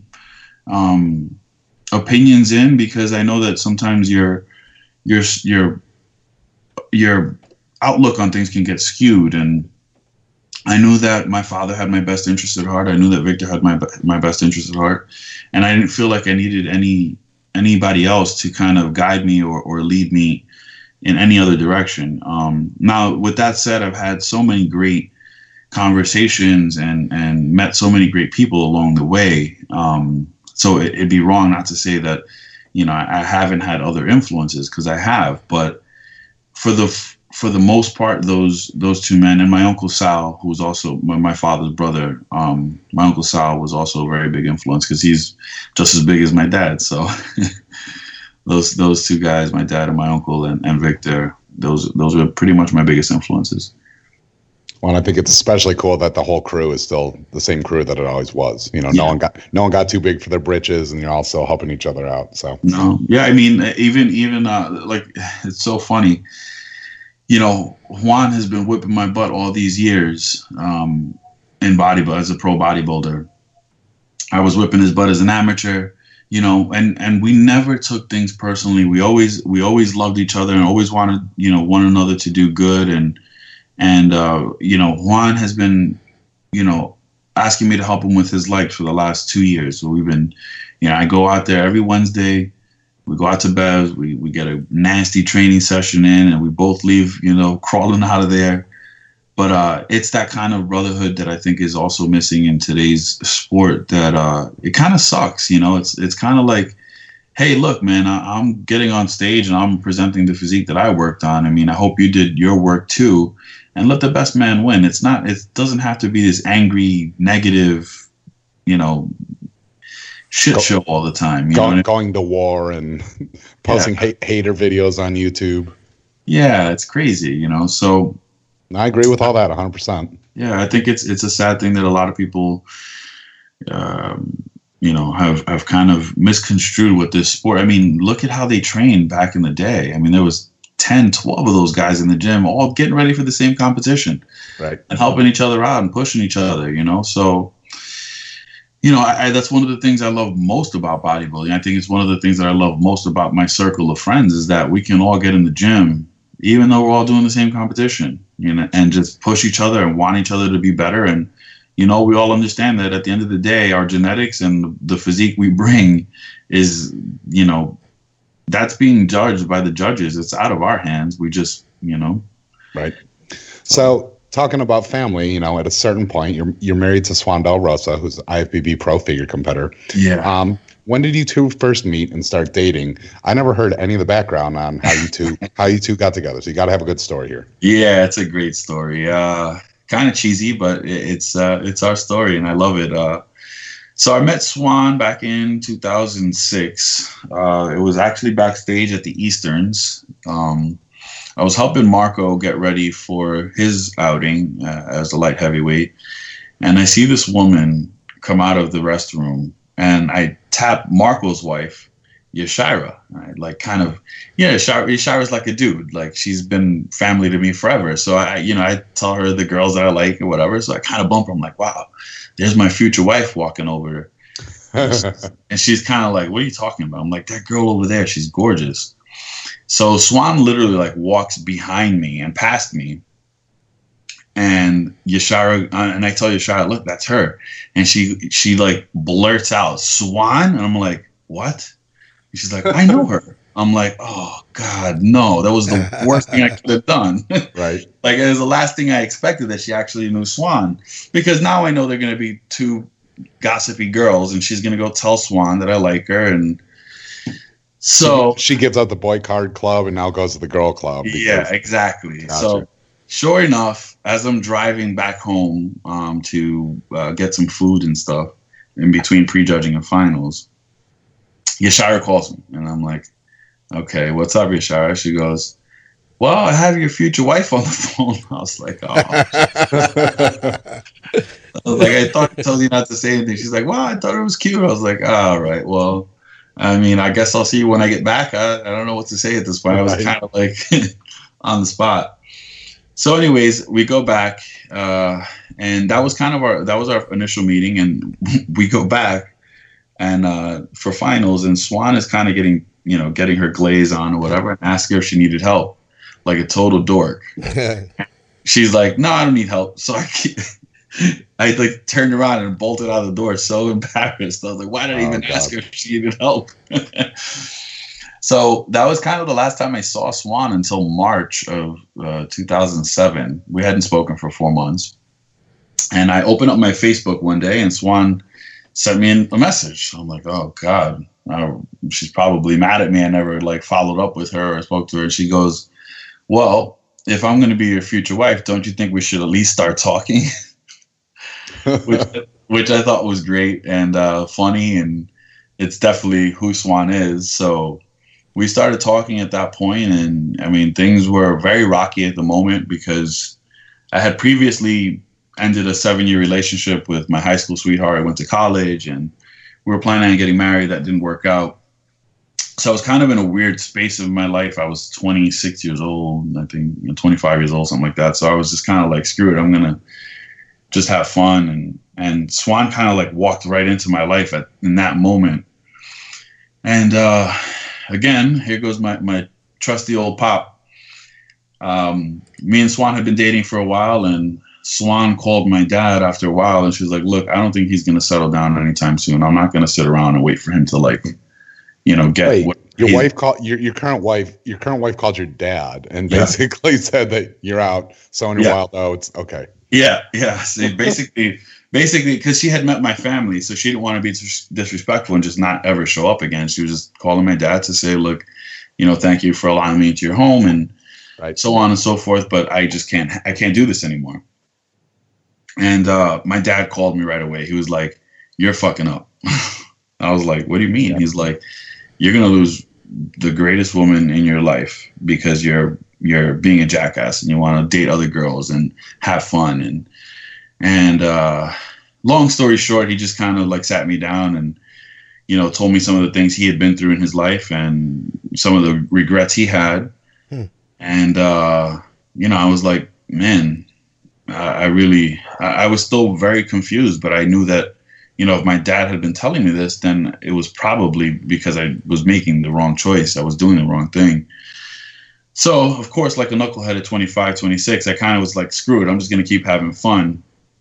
S4: um, opinions in, because I know that sometimes your, your, your, your outlook on things can get skewed. And I knew that my father had my best interest at heart. I knew that Victor had my, my best interest at heart. And I didn't feel like I needed any anybody else to kind of guide me or, or lead me in any other direction. Um, now, with that said, I've had so many great conversations and, and met so many great people along the way. Um, so it, it'd be wrong not to say that, you know, I, I haven't had other influences, because I have. But for the for the most part, those those two men, and my Uncle Sal, who was also my, my father's brother, um, my Uncle Sal was also a very big influence, because he's just as big as my dad. So those those two guys, my dad and my uncle and, and Victor, those those were pretty much my biggest influences.
S2: Well, I think it's especially cool that the whole crew is still the same crew that it always was. You know,
S4: Yeah.
S2: no one got no one got too big for their britches, and you're all still helping each other out. So
S4: No, yeah, I mean, even even uh, like, it's so funny. You know, Juan has been whipping my butt all these years um, in bodybuilding as a pro bodybuilder. I was whipping his butt as an amateur, you know, and, and we never took things personally. We always we always loved each other and always wanted, you know, one another to do good. And and uh, you know, Juan has been, you know, asking me to help him with his legs for the last two years. So we've been, you know, I go out there every Wednesday. We go out to Bev's, we, we get a nasty training session in, and we both leave, you know, crawling out of there. But uh, it's that kind of brotherhood that I think is also missing in today's sport, that uh, it kind of sucks, you know. It's it's kind of like, hey, look, man, I, I'm getting on stage and I'm presenting the physique that I worked on. I mean, I hope you did your work too, and let the best man win. It's not, it doesn't have to be this angry, negative, you know, shit show all the time. You
S2: going,
S4: know what I mean?
S2: going to war and posting
S4: Yeah.
S2: hate, hater videos on YouTube.
S4: Yeah, it's crazy, you know. So
S2: I agree with all that one hundred percent.
S4: yeah, I think it's it's a sad thing that a lot of people, um, you know, have have kind of misconstrued with this sport. I mean, look at how they trained back in the day. I mean, there was ten, twelve of those guys in the gym, all getting ready for the same competition,
S2: Right.
S4: and helping each other out and pushing each other, you know. So, you know, I, I, that's one of the things I love most about bodybuilding. I think it's one of the things that I love most about my circle of friends, is that we can all get in the gym, even though we're all doing the same competition, you know, and just push each other and want each other to be better. And, you know, we all understand that at the end of the day, our genetics and the physique we bring is, you know, that's being judged by the judges. It's out of our hands. We just, you know.
S2: Right. So, talking about family, you know, at a certain point, you're you're married to Swan Del Rosa, who's an I F B B pro figure competitor.
S4: Yeah.
S2: Um, when did you two first meet and start dating? I never heard any of the background on how you two how you two got together. So you got to have a good story here.
S4: Yeah, it's a great story. Uh, kind of cheesy, but it, it's uh, it's our story, and I love it. Uh, so I met Swan back in two thousand six. Uh, it was actually backstage at the Easterns. Um, I was helping Marco get ready for his outing uh, as a light heavyweight, and I see this woman come out of the restroom, and I tap Marco's wife, Yashira. Right? Like, kind of, yeah, Yashira, Yashira's like a dude. Like, she's been family to me forever. So I, you know, I tell her the girls that I like or whatever. So I kind of bump her. I'm like, wow, there's my future wife walking over. And she's kind of like, what are you talking about? I'm like, that girl over there, she's gorgeous. So Swan literally like walks behind me and past me, and Yashira, uh, and I tell Yashira, look, that's her. And she, she like blurts out, Swan? And I'm like, what? And she's like, I know her. I'm like, oh God, no, that was the worst thing I could have done.
S2: Right.
S4: Like, it was the last thing I expected, that she actually knew Swan, because now I know they're going to be two gossipy girls, and she's going to go tell Swan that I like her. And so
S2: she, she gives out the boy card club and now goes to the girl club. Because,
S4: yeah, exactly.
S2: Gotcha.
S4: So sure enough, as I'm driving back home um, to uh, get some food and stuff in between prejudging and finals, Yashira calls me, and I'm like, okay, what's up, Yashira? She goes, well, I have your future wife on the phone. I was like, oh. I was like, I thought I told you not to say anything. She's like, well, I thought it was cute. I was like, all right, well, I mean, I guess I'll see you when I get back. I, I don't know what to say at this point. I was
S2: Right.
S4: kind of like on the spot. So anyways, we go back, uh, and that was kind of our, that was our initial meeting, and we go back and uh, for finals, and Swan is kind of getting, you know, getting her glaze on or whatever, and ask her if she needed help, like a total dork. She's like, no, I don't need help. So I keep, I like turned around and bolted out of the door, so embarrassed. I was like, why did I even
S2: Oh, God.
S4: ask her if she needed help? So that was kind of the last time I saw Swan until March of uh, two thousand seven. We hadn't spoken for four months. And I opened up my Facebook one day and Swan sent me a message. I'm like, oh, God, uh, she's probably mad at me. I never like followed up with her or spoke to her. And she goes, well, if I'm going to be your future wife, don't you think we should at least start talking? which, which I thought was great and uh, funny. And it's definitely who Swan is. So we started talking at that point, and I mean, things were very rocky at the moment because I had previously ended a seven-year relationship with my high school sweetheart. I went to college, and we were planning on getting married. That didn't work out. So I was kind of in a weird space of my life. I was twenty-six years old, I think, you know, twenty-five years old, something like that. So I was just kind of like, screw it, I'm going to just have fun. And, and Swan kind of like walked right into my life at in that moment. And, uh, again, here goes my, my trusty old pop. Um, me and Swan had been dating for a while, and Swan called my dad after a while, and she was like, look, I don't think he's going to settle down anytime soon. I'm not going to sit around and wait for him to, like, you know, get
S2: Wait,
S4: what
S2: your
S4: he-
S2: wife called your your current wife. Your current wife called your dad and
S4: Yeah.
S2: basically said that you're out sowing your
S4: Yeah.
S2: wild oats. Okay.
S4: Yeah, yeah. So basically, basically, because she had met my family, so she didn't want to be dis- disrespectful and just not ever show up again. She was just calling my dad to say, look, you know, thank you for allowing me into your home and
S2: Right.
S4: so on and so forth. But I just can't, I can't do this anymore. And uh, my dad called me right away. He was like, you're fucking up. I was like, what do you mean?
S2: Yeah.
S4: He's like, you're going to lose the greatest woman in your life because you're, you're being a jackass and you want to date other girls and have fun. And, and, uh, long story short, he just kind of like sat me down and, you know, told me some of the things he had been through in his life and some of the regrets he had.
S3: Hmm.
S4: And, uh, you know, I was like, man, I, I really, I, I was still very confused, but I knew that, you know, if my dad had been telling me this, then it was probably because I was making the wrong choice. I was doing the wrong thing. So, of course, like a knucklehead at twenty-five, twenty-six, I kind of was like, screw it, I'm just going to keep having fun.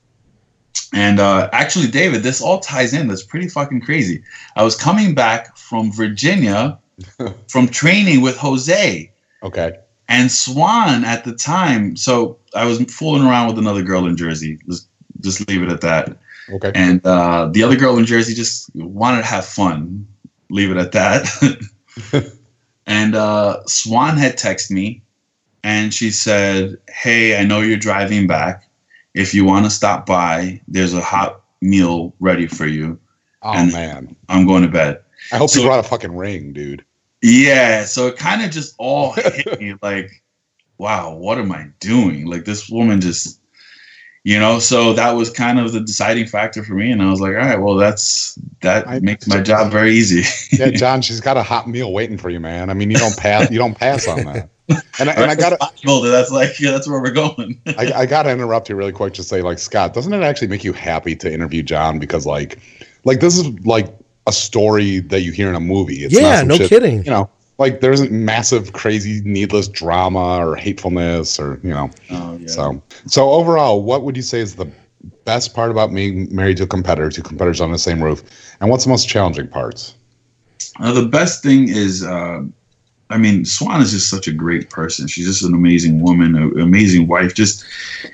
S4: And uh, actually, David, this all ties in. That's pretty fucking crazy. I was coming back from Virginia from training with Jose.
S2: Okay.
S4: And Swan at the time, so I was fooling around with another girl in Jersey. Just, just leave it at that.
S2: Okay.
S4: And uh, the other girl in Jersey just wanted to have fun. Leave it at that. And uh, Swan had texted me, and she said, hey, I know you're driving back. If you want to stop by, there's a hot meal ready for you.
S2: Oh,
S4: and
S2: man.
S4: I'm going to bed.
S2: I hope
S4: So-
S2: you brought a fucking ring, dude.
S4: Yeah, so it kind of just all hit me like, wow, what am I doing? Like, this woman just, you know, so that was kind of the deciding factor for me. And I was like, all right, well, that's, that
S2: I-
S4: makes my job very easy.
S2: Yeah, John, she's got a hot meal waiting for you, man. I mean, you don't pass. You don't pass on that. And, I- and I gotta,
S4: That's like, yeah, that's where we're going.
S2: I, I gotta interrupt you really quick to say, like, Scott, doesn't it actually make you happy to interview John? Because, like, like this is like a story that you hear in a movie. It's not
S3: Yeah,
S2: some
S3: no
S2: shit-
S3: kidding.
S2: You know, like there isn't massive, crazy, needless drama or hatefulness or you know.
S4: Oh, yeah.
S2: So, so overall, what would you say is the best part about being married to a competitor, two competitors on the same roof, and what's the most challenging parts?
S4: Uh, the best thing is, uh, I mean, Swan is just such a great person. She's just an amazing woman, an amazing wife. Just,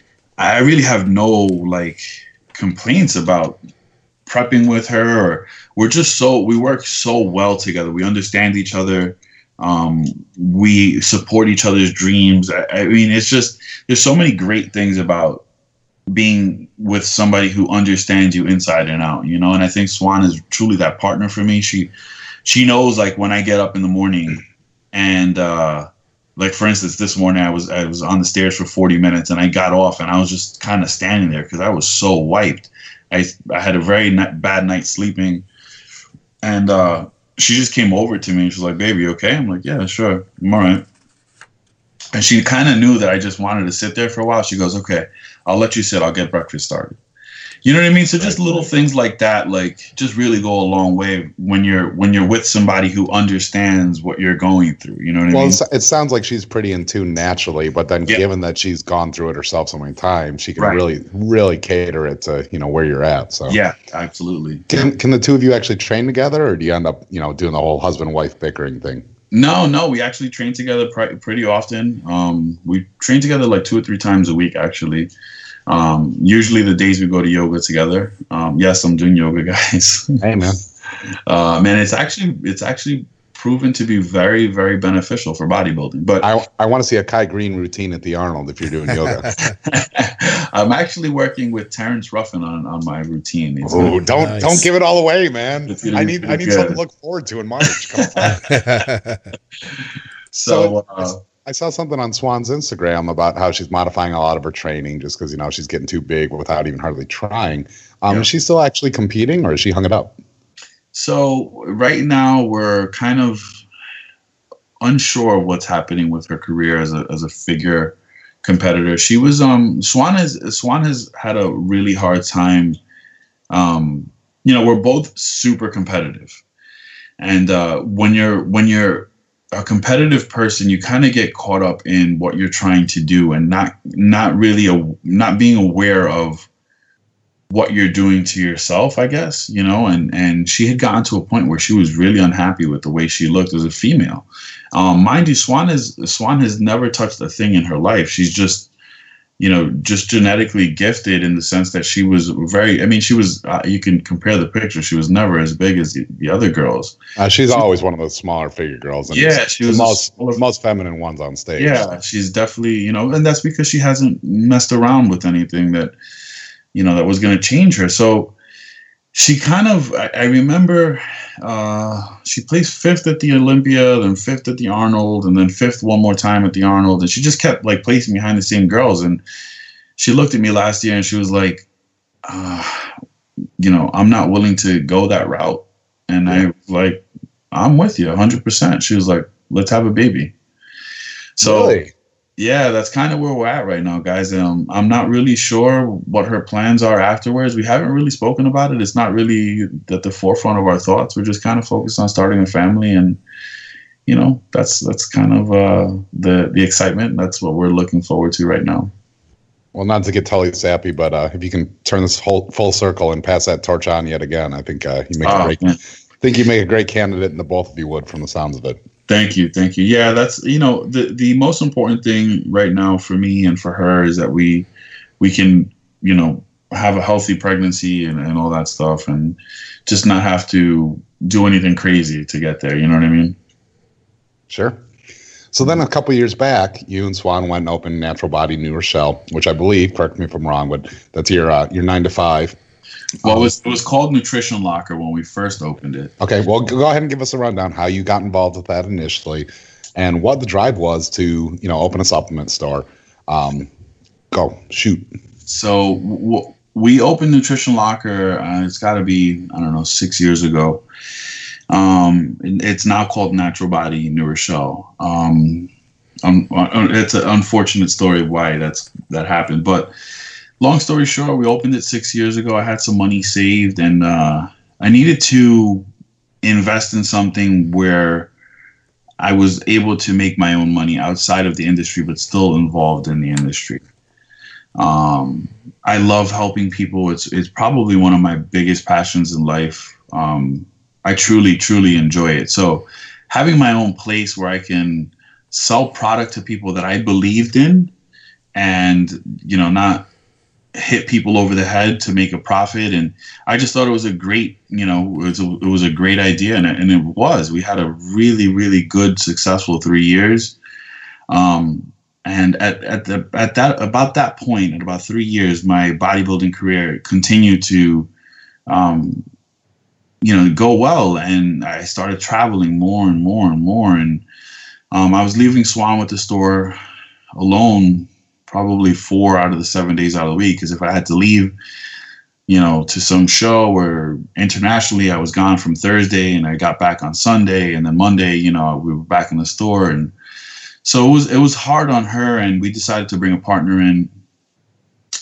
S4: I really have no like complaints about prepping with her. Or we're just so we work so well together. We understand each other. Um, we support each other's dreams. I, I mean, it's just there's so many great things about being with somebody who understands you inside and out. You know, and I think Swan is truly that partner for me. She she knows like when I get up in the morning. And uh, like for instance, this morning I was I was on the stairs for forty minutes, and I got off, and I was just kind of standing there because I was so wiped. I I had a very n- bad night sleeping, and uh, she just came over to me and she's like, "Baby, you okay?" I'm like, "Yeah, sure, I'm all right." And she kind of knew that I just wanted to sit there for a while. She goes, "Okay, I'll let you sit. I'll get breakfast started." You know what I mean? So just little things like that, like just really go a long way when you're when you're with somebody who understands what you're going through. You know what
S2: well,
S4: I mean?
S2: Well, it sounds like she's pretty in tune naturally, but then
S4: yeah.
S2: given that she's gone through it herself so many times, she can
S4: right.
S2: really, really cater it to, you know, where you're at. So
S4: yeah, absolutely.
S2: Can can the two of you actually train together, or do you end up, you know, doing the whole husband-wife bickering thing?
S4: No, no, we actually train together pr- pretty often. Um, we train together like two or three times a week, actually. Um, usually the days we go to yoga together. Um, yes, I'm doing yoga, guys.
S2: Hey, man.
S4: Uh, man, it's actually it's actually proven to be very, very beneficial for bodybuilding. But
S2: I, I want to see a Kai Green routine at the Arnold if you're doing yoga.
S4: I'm actually working with Terrence Ruffin on, on my routine.
S2: Oh, don't nice. don't give it all away, man. I need I need
S4: good.
S2: something to look forward to in March. Come on. so. Uh, I saw something on Swan's Instagram about how she's modifying a lot of her training just because, you know, she's getting too big without even hardly trying. Um, yeah. Is she still actually competing, or is she hung it up?
S4: So right now we're kind of unsure of what's happening with her career as a as a figure competitor. She was um Swan has Swan has had a really hard time. Um, you know, we're both super competitive, and uh, when you're when you're a competitive person, you kind of get caught up in what you're trying to do and not not really a, not being aware of what you're doing to yourself, I guess, you know, and, and she had gotten to a point where she was really unhappy with the way she looked as a female. Um, mind you, Swan is Swan has never touched a thing in her life. She's just, you know, just genetically gifted in the sense that she was very, I mean, she was, uh, you can compare the picture. She was never as big as the, the other girls.
S2: Uh, she's so, always one of those smaller figure girls. And
S4: yeah, she was
S2: the most, the most feminine ones on stage.
S4: Yeah, she's definitely, you know, and that's because she hasn't messed around with anything that, you know, that was going to change her. So she kind of, I, I remember uh, she placed fifth at the Olympia, then fifth at the Arnold, and then fifth one more time at the Arnold. And she just kept like placing behind the same girls. And she looked at me last year and she was like, uh, you know, I'm not willing to go that route. And yeah. I was like, I'm with you one hundred percent. She was like, let's have a baby. So really? Yeah, that's kind of where we're at right now, guys. Um, I'm not really sure what her plans are afterwards. We haven't really spoken about it. It's not really at the forefront of our thoughts. We're just kind of focused on starting a family, and you know, that's that's kind of uh, the the excitement. That's what we're looking forward to right now.
S2: Well, not to get totally sappy, but uh, if you can turn this whole full circle and pass that torch on yet again, I think uh, you make oh, a great. Man. I think you make a great candidate, and the both of you would, from the sounds of it.
S4: Thank you. Thank you. Yeah, that's, you know, the, the most important thing right now for me and for her is that we, we can, you know, have a healthy pregnancy and, and all that stuff, and just not have to do anything crazy to get there. You know what I mean?
S2: Sure. So then a couple years back, you and Swan went and opened Natural Body New Rochelle, which I believe, correct me if I'm wrong, but that's your, uh, your nine to five.
S4: Well, it was, it was called Nutrition Locker when we first opened it.
S2: Okay, well, go ahead and give us a rundown how you got involved with that initially, and what the drive was to, you know, open a supplement store. Um, go, shoot.
S4: So w- we opened Nutrition Locker. Uh, it's got to be, I don't know, six years ago. Um, it's now called Natural Body New Rochelle. Um, um, it's an unfortunate story of why that's that happened, but. Long story short, we opened it six years ago. I had some money saved, and uh, I needed to invest in something where I was able to make my own money outside of the industry, but still involved in the industry. Um, I love helping people. It's it's probably one of my biggest passions in life. Um, I truly, truly enjoy it. So having my own place where I can sell product to people that I believed in, and, you know, not hit people over the head to make a profit. And I just thought it was a great, you know, it was a, it was a great idea. And it, and it was, we had a really, really good, successful three years. Um, and at, at the, at that, about that point, at about three years, my bodybuilding career continued to, um, you know, go well. And I started traveling more and more and more. And, um, I was leaving Swan with the store alone probably four out of the seven days out of the week. Because if I had to leave, you know, to some show or internationally, I was gone from Thursday and I got back on Sunday, and then Monday, you know, we were back in the store. And so it was, it was hard on her, and we decided to bring a partner in.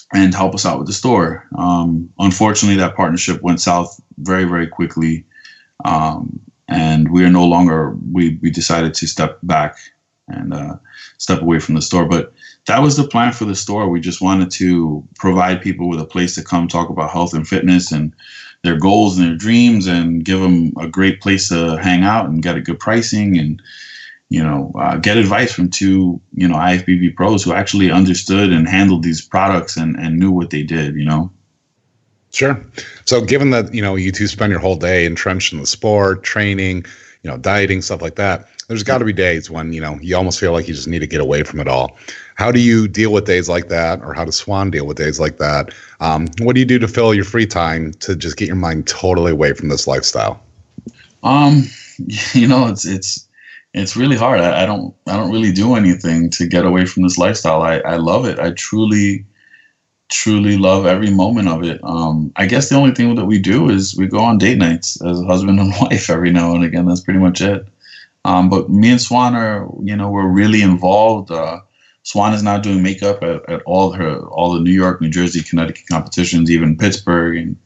S4: and help us out with the store. Um, unfortunately, that partnership went south very, very quickly. Um, and we are no longer, we, we decided to step back and uh, step away from the store. But that was the plan for the store. We just wanted to provide people with a place to come talk about health and fitness and their goals and their dreams, and give them a great place to hang out and get a good pricing, and, you know, uh, get advice from two, you know, I F B B pros who actually understood and handled these products and, and knew what they did, you know?
S2: Sure. So given that, you know, you two spend your whole day entrenched in the sport, training, you know, dieting, stuff like that, there's got to be days when, you know, you almost feel like you just need to get away from it all. How do you deal with days like that, or how does Swan deal with days like that? Um, what do you do to fill your free time to just get your mind totally away from this lifestyle?
S4: Um, you know, it's, it's, it's really hard. I, I don't, I don't really do anything to get away from this lifestyle. I, I love it. I truly, truly love every moment of it. Um, I guess the only thing that we do is we go on date nights as a husband and wife every now and again. That's pretty much it. Um, but me and Swan are, you know, we're really involved. Uh, Swan is now doing makeup at, at all her, all the New York, New Jersey, Connecticut competitions, even Pittsburgh. And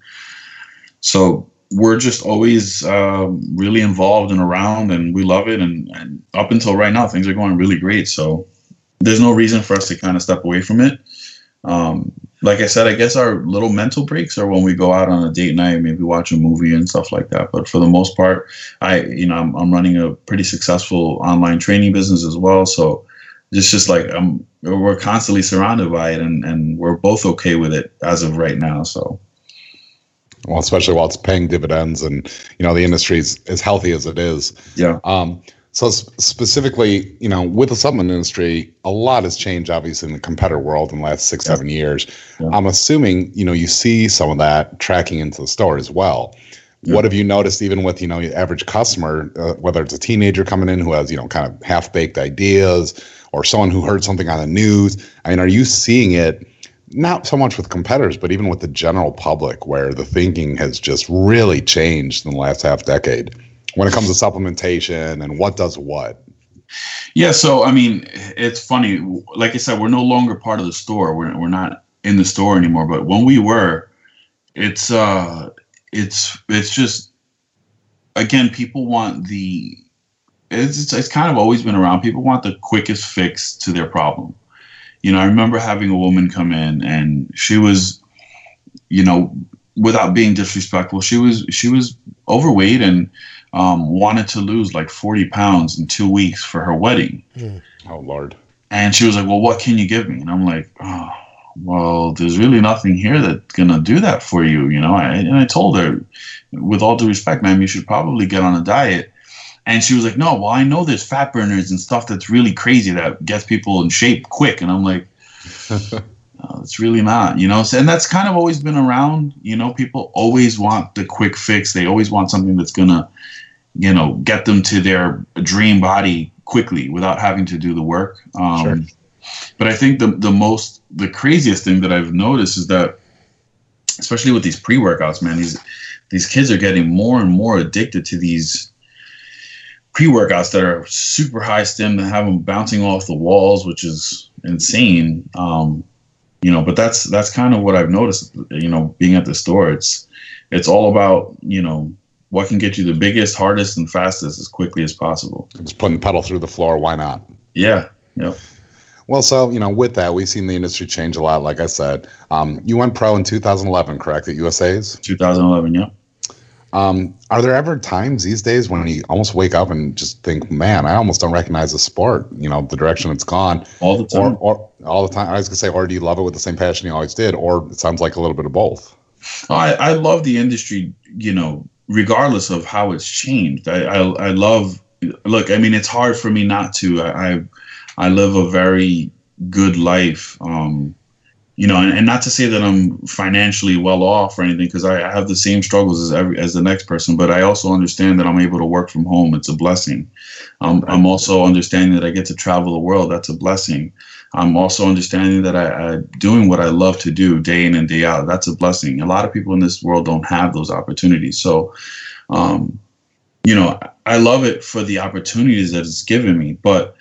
S4: so we're just always um, really involved and around, and we love it. And, and up until right now, things are going really great. So there's no reason for us to kind of step away from it. Um, like I said, I guess our little mental breaks are when we go out on a date night, maybe watch a movie and stuff like that. But for the most part, I, you know, I'm, I'm running a pretty successful online training business as well. So it's just like um, we're constantly surrounded by it, and, and we're both okay with it as of right now. So,
S2: well, especially while it's paying dividends, and you know the industry's as healthy as it is.
S4: Yeah.
S2: Um, so sp- specifically, you know, with the supplement industry, a lot has changed, obviously, in the competitor world in the last six, yeah. seven years. Yeah. I'm assuming, you know, you see some of that tracking into the store as well. Yeah. What have you noticed, even with, you know, your average customer, uh, whether it's a teenager coming in who has, you know, kind of half-baked ideas, or someone who heard something on the news? I mean, are you seeing it, not so much with competitors, but even with the general public, where the thinking has just really changed in the last half decade when it comes to supplementation and what does what?
S4: Yeah, so, I mean, it's funny. Like I said, we're no longer part of the store. We're, we're not in the store anymore. But when we were, it's, uh, it's, it's just, again, people want the, It's, it's it's kind of always been around. People want the quickest fix to their problem. You know, I remember having a woman come in, and she was, you know, without being disrespectful, she was she was overweight and um, wanted to lose like forty pounds in two weeks for her wedding.
S2: Mm. Oh, Lord.
S4: And she was like, well, what can you give me? And I'm like, oh, well, there's really nothing here that's going to do that for you. You know, I, and I told her, with all due respect, ma'am, you should probably get on a diet. And she was like, no, well, I know there's fat burners and stuff that's really crazy that gets people in shape quick. And I'm like, no, it's really not, you know. So, and that's kind of always been around. You know, people always want the quick fix. They always want something that's going to, you know, get them to their dream body quickly without having to do the work. Um, sure. But I think the, the most, the craziest thing that I've noticed is that, especially with these pre-workouts, man, these, these kids are getting more and more addicted to these pre-workouts that are super high stim, that have them bouncing off the walls, which is insane. Um, you know, but that's that's kind of what I've noticed, you know, being at the store. It's it's all about, you know, what can get you the biggest, hardest, and fastest as quickly as possible.
S2: Just putting the pedal through the floor, why not?
S4: Yeah, yep.
S2: Well, so, you know, with that, we've seen the industry change a lot, like I said. Um, you went pro in two thousand eleven, correct, at U S A's?
S4: two thousand eleven, yeah.
S2: Um, are there ever times these days when you almost wake up and just think, man, I almost don't recognize the sport, you know, the direction it's gone?
S4: All the time.
S2: Or, or all the time. I was going to say, or do you love it with the same passion you always did? Or it sounds like a little bit of both.
S4: Oh, I, I love the industry, you know, regardless of how it's changed. I, I, I love, look, I mean, it's hard for me not to. I, I, I live a very good life. Um, You know, and, and not to say that I'm financially well off or anything, because I, I have the same struggles as every as the next person. But I also understand that I'm able to work from home. It's a blessing. Um, I'm also understanding that I get to travel the world. That's a blessing. I'm also understanding that I, I'm doing what I love to do day in and day out. That's a blessing. A lot of people in this world don't have those opportunities. So, um, you know, I love it for the opportunities that it's given me. But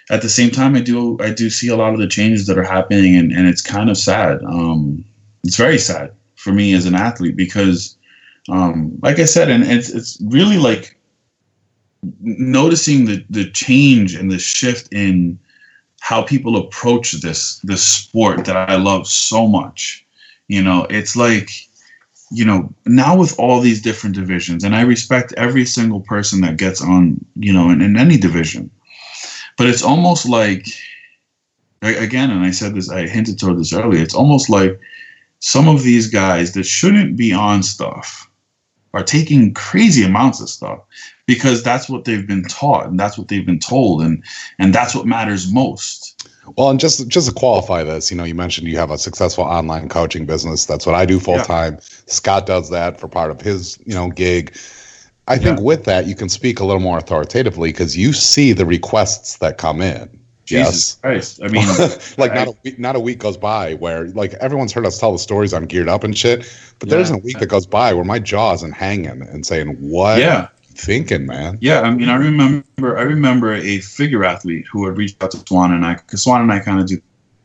S4: at the same time, I do I do see a lot of the changes that are happening, and, and it's kind of sad. Um, it's very sad for me as an athlete because, um, like I said, and it's it's really like noticing the the change and the shift in how people approach this this sport that I love so much. You know, it's like, you know, now with all these different divisions, and I respect every single person that gets on, you know, in, in any division, but it's almost like, again, and I said this, I hinted toward this earlier, it's almost like some of these guys that shouldn't be on stuff are taking crazy amounts of stuff because that's what they've been taught and that's what they've been told, and and that's what matters most.
S2: Well, and just just to qualify this, you know, you mentioned you have a successful online coaching business. That's what I do full time. Yeah. Scott does that for part of his, you know, gig. I think yeah. with that, you can speak a little more authoritatively because you see the requests that come in.
S4: Jesus yes. Christ. I mean,
S2: like
S4: I,
S2: not a week, not a week goes by where like everyone's heard us tell the stories on Geared Up and shit, but yeah. there isn't a week that goes by where my jaw isn't hanging and saying, what
S4: yeah.
S2: are you thinking, man?
S4: Yeah. I mean, I remember, I remember a figure athlete who had reached out to Swan and I, because Swan and I kind of do.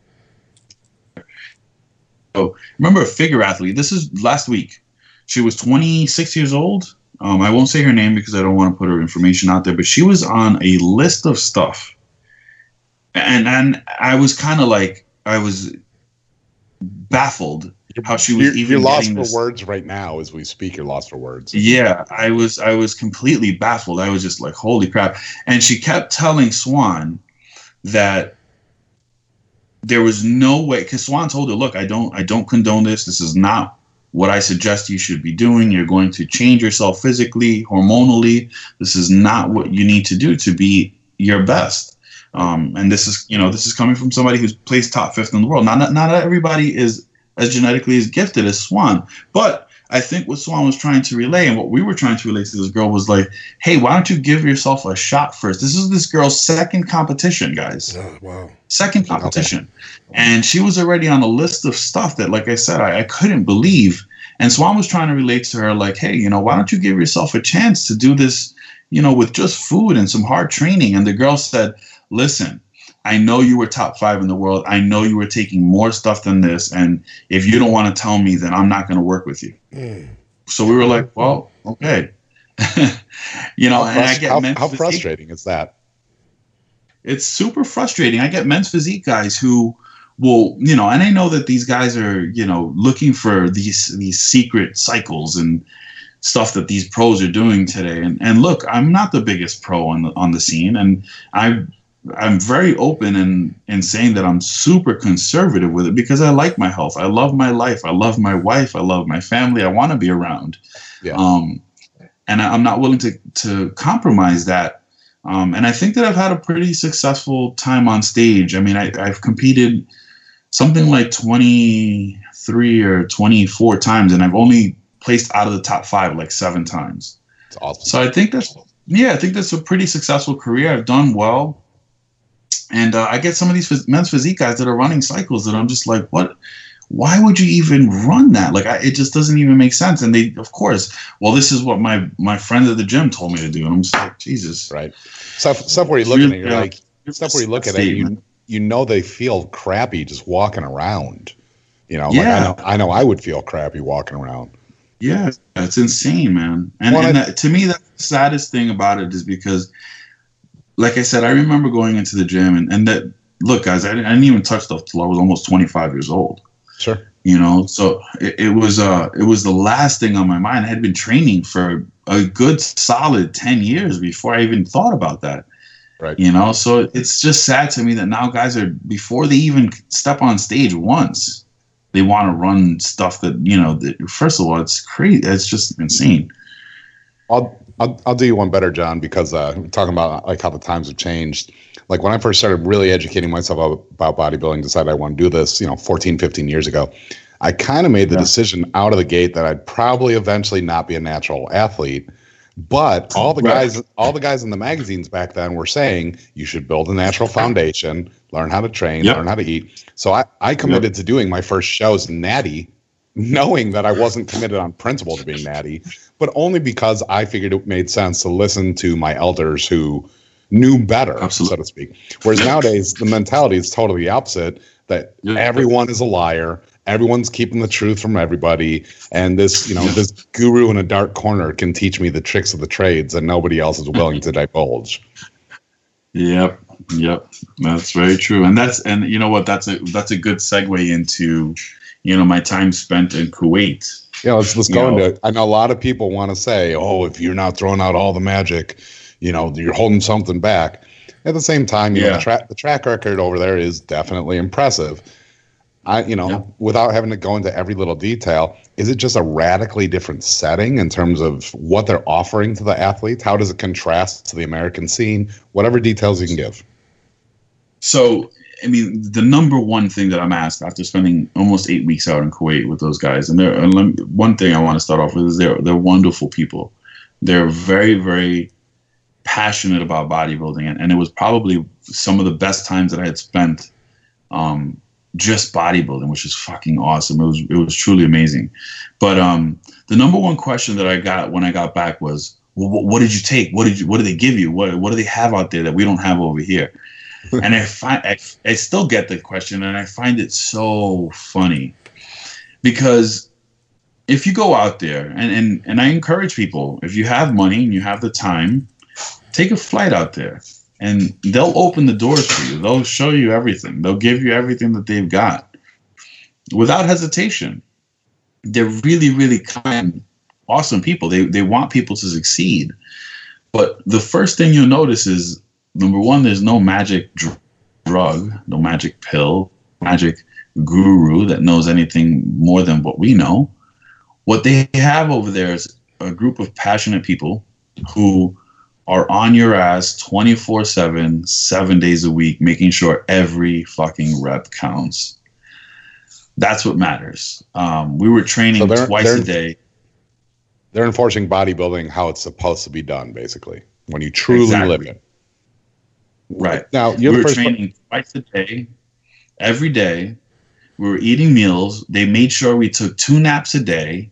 S4: So remember a figure athlete, this is last week. She was twenty-six years old. Um, I won't say her name because I don't want to put her information out there, but she was on a list of stuff. And and I was kind of like, I was baffled how she was
S2: you're,
S4: even
S2: You're lost for
S4: this.
S2: words right now as we speak. You're lost for words.
S4: Yeah, I was I was completely baffled. I was just like, holy crap. And she kept telling Swan that there was no way, because Swan told her, look, I don't I don't condone this. This is not what I suggest you should be doing. You're going to change yourself physically, hormonally. This is not what you need to do to be your best. Um, and this is, you know, this is coming from somebody who's placed top fifth in the world. Not, not, not everybody is as genetically as gifted as Swan, but I think what Swan was trying to relay and what we were trying to relay to this girl was like, hey, why don't you give yourself a shot first? This is this girl's second competition, guys.
S3: Oh, wow.
S4: Second competition. And she was already on a list of stuff that, like I said, I, I couldn't believe. And Swan was trying to relate to her like, hey, you know, why don't you give yourself a chance to do this, you know, with just food and some hard training? And the girl said, listen, I know you were top five in the world. I know you were taking more stuff than this. And if you don't want to tell me, then I'm not going to work with you. Mm. So we were like, well, okay. you know,
S2: how
S4: and I get
S2: how,
S4: men's
S2: how
S4: physique.
S2: frustrating is that?
S4: It's super frustrating. I get men's physique guys who will, you know, and I know that these guys are, you know, looking for these these secret cycles and stuff that these pros are doing today. And and look, I'm not the biggest pro on the on the scene, and I I'm very open in, in saying that I'm super conservative with it because I like my health. I love my life. I love my wife. I love my family. I want to be around. Yeah. Um, and I, I'm not willing to, to compromise that. Um, and I think that I've had a pretty successful time on stage. I mean, I, I've competed something like twenty-three or twenty-four times, and I've only placed out of the top five like seven times.
S2: That's awesome.
S4: So I think that's, yeah, I think that's a pretty successful career. I've done well. And uh, I get some of these phys- men's physique guys that are running cycles that I'm just like, what? Why would you even run that? Like, I, it just doesn't even make sense. And they, of course, well, this is what my my friends at the gym told me to do. And I'm just like, Jesus.
S2: Right. Stuff, stuff where you look at it, you're yeah. like, stuff where you look at it, you, you know they feel crappy just walking around. You know,
S4: yeah.
S2: like I know, I know I would feel crappy walking around.
S4: Yeah, it's insane, man. And, well, and I, that, to me, the saddest thing about it is because, like I said, I remember going into the gym and, and that, look, guys, I didn't, I didn't even touch stuff till I was almost twenty-five years old.
S2: Sure.
S4: You know, so it, it was uh, it was the last thing on my mind. I had been training for a good solid ten years before I even thought about that.
S2: Right.
S4: You know, so it's just sad to me that now guys are, before they even step on stage once, they want to run stuff that, you know, that, first of all, it's crazy. It's just insane.
S2: I'll, I'll I'll do you one better, John, because uh, talking about like how the times have changed. Like when I first started really educating myself about bodybuilding, decided I want to do this, you know, fourteen, fifteen years ago, I kind of made the yeah. decision out of the gate that I'd probably eventually not be a natural athlete. But all the right. guys, all the guys in the magazines back then were saying you should build a natural foundation, learn how to train, yep. learn how to eat. So I, I committed yep. to doing my first shows natty, knowing that I wasn't committed on principle to being natty, but only because I figured it made sense to listen to my elders who knew better,
S4: Absolutely.
S2: so to speak. Whereas nowadays, the mentality is totally opposite, that
S4: Yeah.
S2: everyone is a liar. Everyone's keeping the truth from everybody. And this, you know,
S4: Yeah.
S2: this guru in a dark corner can teach me the tricks of the trades and nobody else is willing to divulge.
S4: Yep. Yep. That's very true. And that's, and you know what, that's a, that's a good segue into, you know, my time spent in Kuwait.
S2: Yeah, let's, let's go
S4: You know.
S2: into it. I know a lot of people want to say, oh, if you're not throwing out all the magic, you know, you're holding something back. At the same time, you
S4: Yeah.
S2: know, the, tra- the track record over there is definitely impressive. I, you know,
S4: Yeah.
S2: without having to go into every little detail, is it just a radically different setting in terms of what they're offering to the athletes? How does it contrast to the American scene? Whatever details you can give.
S4: So, I mean, the number one thing that I'm asked after spending almost eight weeks out in Kuwait with those guys, and they're, and let me- one thing I want to start off with is they're they're wonderful people. They're very, very passionate about bodybuilding, and, and it was probably some of the best times that I had spent um, just bodybuilding, which is fucking awesome. It was it was truly amazing. But um, the number one question that I got when I got back was, well, what, what did you take? What did you? What did they give you? What What do they have out there that we don't have over here? And I find I, I still get the question, and I find it so funny because if you go out there, and, and, and I encourage people, if you have money and you have the time, take a flight out there, and they'll open the doors for you. They'll show you everything. They'll give you everything that they've got without hesitation. They're really, really kind, awesome people. They they want people to succeed. But the first thing you'll notice is, number one, there's no magic dr- drug, no magic pill, magic guru that knows anything more than what we know. What they have over there is a group of passionate people who are on your ass twenty-four seven, seven days a week, making sure every fucking rep counts. That's what matters. Um, we were training
S2: So they're-
S4: twice
S2: they're-
S4: a day.
S2: They're enforcing bodybuilding how it's supposed to be done, basically, when you truly
S4: Exactly.
S2: live it.
S4: Right.
S2: Now, you're
S4: we
S2: the
S4: were
S2: first
S4: training twice a day, every day. We were eating meals. They made sure we took two naps a day.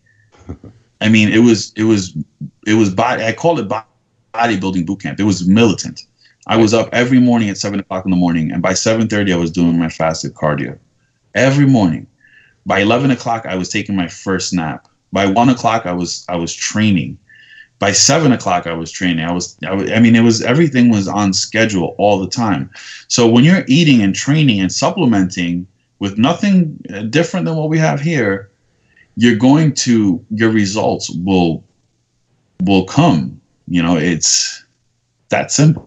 S4: I mean, it was it was it was body. I call it bodybuilding boot camp. It was militant. I was up every morning at seven o'clock in the morning, and by seven thirty, I was doing my fasted cardio every morning. By eleven o'clock, I was taking my first nap. By one o'clock, I was I was training. By seven o'clock, I was training. I was, I was, I mean, it was, everything was on schedule all the time. So when you're eating and training and supplementing with nothing different than what we have here, you're going to, your results will, will come. You know, it's that simple.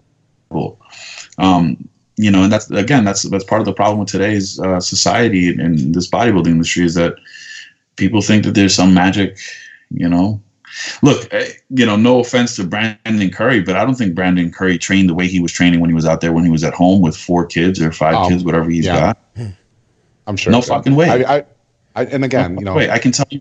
S4: Um, you know, and that's, again, that's, that's part of the problem with today's uh, society and this bodybuilding industry, is that people think that there's some magic, you know. Look, you know, no offense to Brandon Curry, but I don't think Brandon Curry trained the way he was training when he was out there, when he was at home with four kids or five
S2: Um,
S4: kids, whatever he's
S2: yeah.
S4: got.
S2: I'm sure.
S4: No
S2: so.
S4: fucking way.
S2: I, I, I, and again,
S4: No
S2: you know,
S4: way. I can tell you,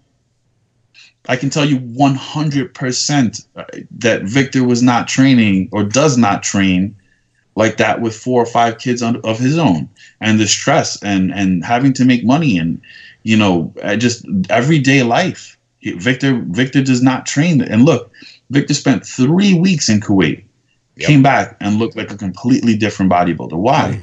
S4: I can tell you one hundred percent that Victor was not training or does not train like that with four or five kids on, of his own, and the stress and, and having to make money and, you know, just everyday life. Victor Victor does not train. And look, Victor spent three weeks in Kuwait,
S2: Yep.
S4: came back and looked like a completely different bodybuilder. Why?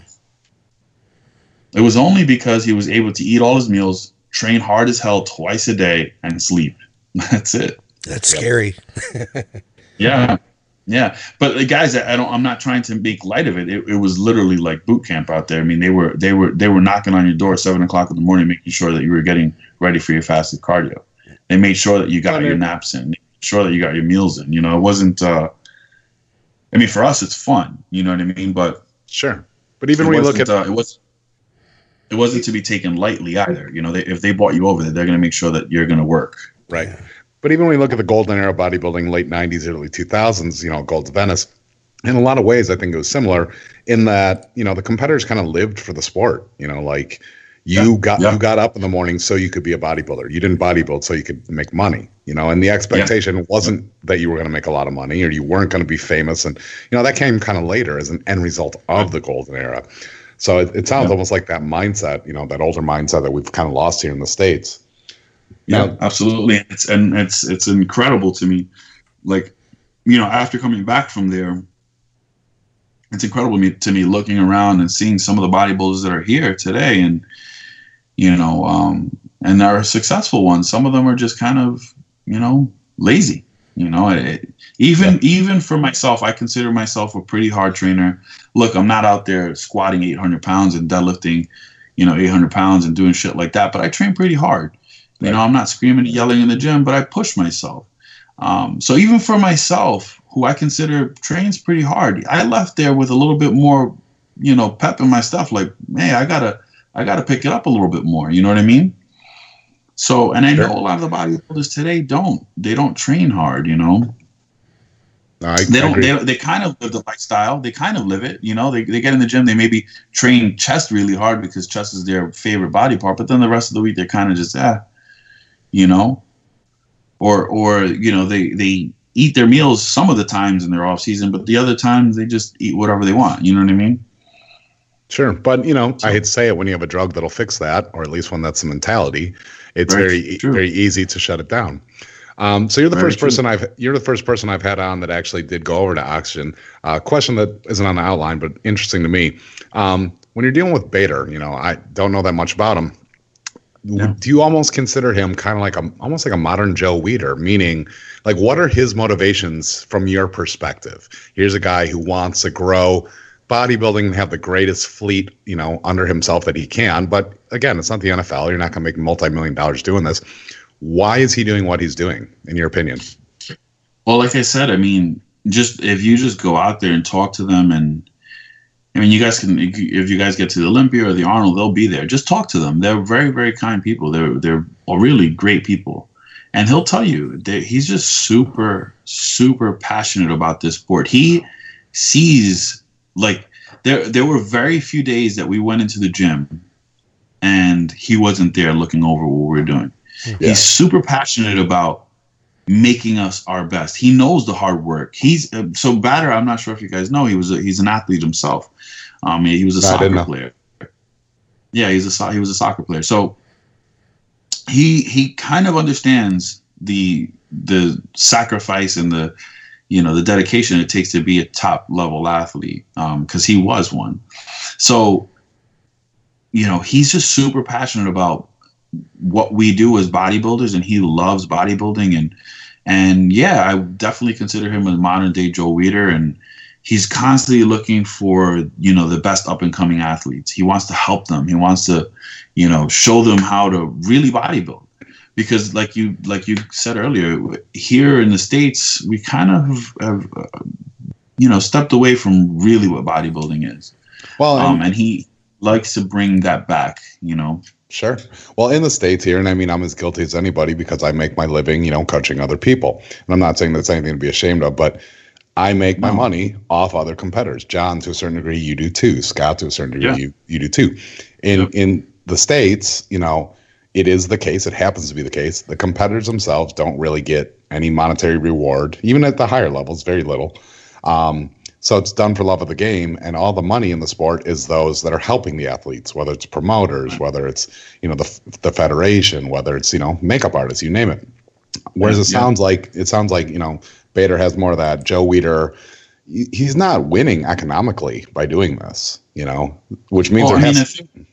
S4: It was only because he was able to eat all his meals, train hard as hell twice a day, and sleep. That's it.
S3: That's scary.
S4: Yeah. Yeah. But uh, guys, I don't, I'm not trying to make light of it. it. It was literally like boot camp out there. I mean, they were, they were, they were knocking on your door at seven o'clock in the morning, making sure that you were getting ready for your fasted cardio. They made sure that you got your naps in, made sure that you got your meals in. You know, it wasn't, uh, I mean, for us, it's fun, you know what I mean? But
S2: sure. But even
S4: it
S2: when you look
S4: wasn't,
S2: at,
S4: uh, it was, it wasn't to be taken lightly either. You know, they, if they brought you over there, they're going to make sure that you're going to work.
S2: right. But even when we look at the golden era of bodybuilding, late nineties, early two thousands, you know, Gold's Venice, in a lot of ways, I think it was similar in that, you know, the competitors kind of lived for the sport, you know, like you
S4: Yeah,
S2: got,
S4: yeah.
S2: you got up in the morning so you could be a bodybuilder. You didn't bodybuild so you could make money, you know, and the expectation wasn't that you were going to make a lot of money or you weren't going to be famous. And, you know, that came kind of later as an end result of the golden era. So it, it sounds
S4: Yeah.
S2: almost like that mindset, you know, that older mindset that we've kind of lost here in the States.
S4: Yeah,
S2: Now-
S4: absolutely. It's and it's it's incredible to me. Like, you know, after coming back from there, it's incredible to me, to me looking around and seeing some of the bodybuilders that are here today, and you know, um, and there are successful ones. Some of them are just kind of, you know, lazy. You know, it, even yeah. even for myself, I consider myself a pretty hard trainer. Look, I'm not out there squatting eight hundred pounds and deadlifting, you know, eight hundred pounds and doing shit like that. But I train pretty hard. You right. know, I'm not screaming and yelling in the gym, but I push myself. Um, so even for myself, who I consider trains pretty hard, I left there with a little bit more, you know, pep in my stuff. Like, hey, I gotta, I gotta pick it up a little bit more. You know what I mean? So, and I know a lot of the bodybuilders today don't. They don't train hard. You know,
S2: no, I,
S4: they don't.
S2: I
S4: They, they kind of live the lifestyle. They kind of live it. You know, they they get in the gym. They maybe train chest really hard because chest is their favorite body part. But then the rest of the week they're kind of just ah, you know, or or you know they they eat their meals some of the times in their off season, but the other times they just eat whatever they want. You know what I mean?
S2: Sure. But, you know, I hate to say it, when you have a drug that'll fix that, or at least when that's the mentality, it's very, very,
S4: true.
S2: very easy to shut it down. Um, so you're the
S4: Very
S2: first
S4: true.
S2: person I've, you're the first person I've had on that actually did go over to Oxygen. A uh, question that isn't on the outline, but interesting to me. Um, when you're dealing with Bader, you know, I don't know that much about him.
S4: Yeah.
S2: Do you almost consider him kind of like a, almost like a modern Joe Weider, meaning like, what are his motivations from your perspective? Here's a guy who wants to grow bodybuilding and have the greatest fleet, you know, under himself that he can. But again, it's not the N F L. You're not going to make multi-million dollars doing this. Why is he doing what he's doing, in your opinion?
S4: Well, like I said, I mean, just if you just go out there and talk to them, and I mean, you guys can, if you guys get to the Olympia or the Arnold, they'll be there. Just talk to them. They're very, very kind people. They're they're really great people, and he'll tell you that he's just super, super passionate about this sport. He sees. Like there, there were very few days that we went into the gym and he wasn't there looking over what we were doing. Yeah. He's super passionate about making us our best. He knows the hard work. He's uh, so Bader. I'm not sure if you guys know, he was a, he's an athlete himself. Um, he was a
S2: I
S4: soccer player. Yeah, he's a he was a soccer player. So he he kind of understands the the sacrifice and the you know, the dedication it takes to be a top level athlete, um, because he was one. So, you know, he's just super passionate about what we do as bodybuilders, and he loves bodybuilding. And, and yeah, I definitely consider him a modern day Joe Weider, and he's constantly looking for, you know, the best up and coming athletes. He wants to help them. He wants to, you know, show them how to really bodybuild. Because, like you, like you said earlier, here in the States, we kind of have, uh, you know, stepped away from really what bodybuilding is. Well, and, um, and he likes to bring that back. You know.
S2: Sure. Well, in the States here, and I mean, I'm as guilty as anybody because I make my living, you know, coaching other people. And I'm not saying that's anything to be ashamed of, but I make my no. money off other competitors. John, to a certain degree, you do too. Scott, to a certain degree, yeah. you you do too. In yep. in the States, you know. It is the case. It happens to be the case. The competitors themselves don't really get any monetary reward, even at the higher levels, very little. Um, so it's done for love of the game, and all the money in the sport is those that are helping the athletes, whether it's promoters, whether it's you know the the federation, whether it's you know makeup artists, you name it. Whereas yeah, it sounds yeah. like it sounds like you know Bader has more of that. Joe Weider, he's not winning economically by doing this, you know, which means
S4: well,
S2: there
S4: I mean,
S2: has.
S4: I think,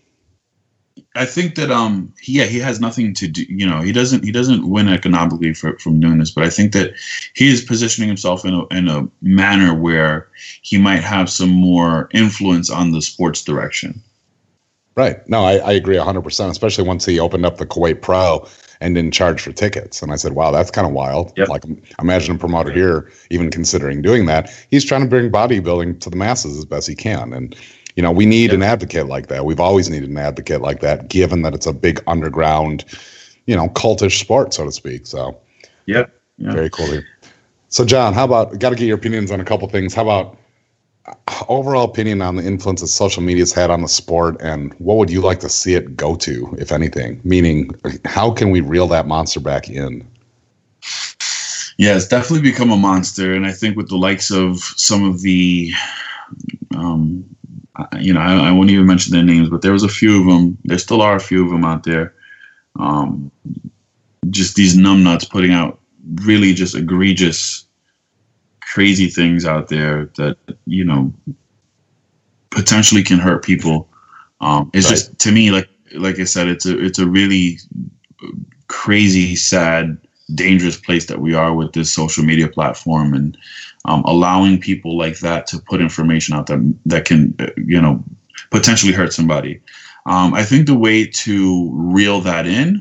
S4: I think that um yeah he has nothing to do, you know, he doesn't he doesn't win economically for, from doing this, but I think that he is positioning himself in a in a manner where he might have some more influence on the sports direction.
S2: Right. No, I, I agree one hundred percent, especially once he opened up the Kuwait Pro and didn't charge for tickets. And I said, wow, that's kind of wild. Yep. Like, imagine a promoter here even considering doing that. He's trying to bring bodybuilding to the masses as best he can. And you know, we need yep. an advocate like that. We've always needed an advocate like that, given that it's a big underground, you know, cultish sport, so to speak. So,
S4: yeah, yep.
S2: very cool here. So, John, how about, got to get your opinions on a couple things. How about overall opinion on the influence that social media's had on the sport, and what would you like to see it go to, if anything? Meaning, how can we reel that monster back in?
S4: Yeah, it's definitely become a monster, and I think with the likes of some of the, um, you know, I, I won't even mention their names, but there was a few of them. There still are a few of them out there. Um, just these numbnuts putting out really just egregious, crazy things out there that, you know, potentially can hurt people. Um, it's right. just, to me, like like I said, it's a it's a really crazy, sad, dangerous place that we are with this social media platform, and um, allowing people like that to put information out that that can, you know, potentially hurt somebody. Um, I think the way to reel that in,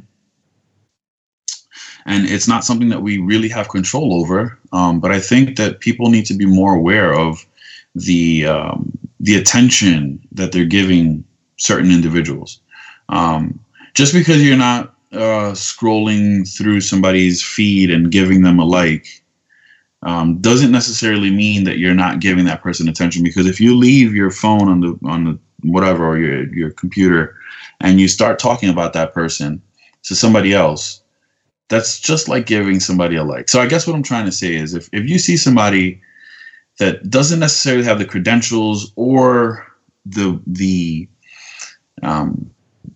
S4: and it's not something that we really have control over, um, but I think that people need to be more aware of the um, the attention that they're giving certain individuals. Um, just because you're not uh, scrolling through somebody's feed and giving them a like um, doesn't necessarily mean that you're not giving that person attention. Because if you leave your phone on the on the whatever, or your your computer, and you start talking about that person to somebody else, that's just like giving somebody a like. So I guess what I'm trying to say is, if, if you see somebody that doesn't necessarily have the credentials or the the um,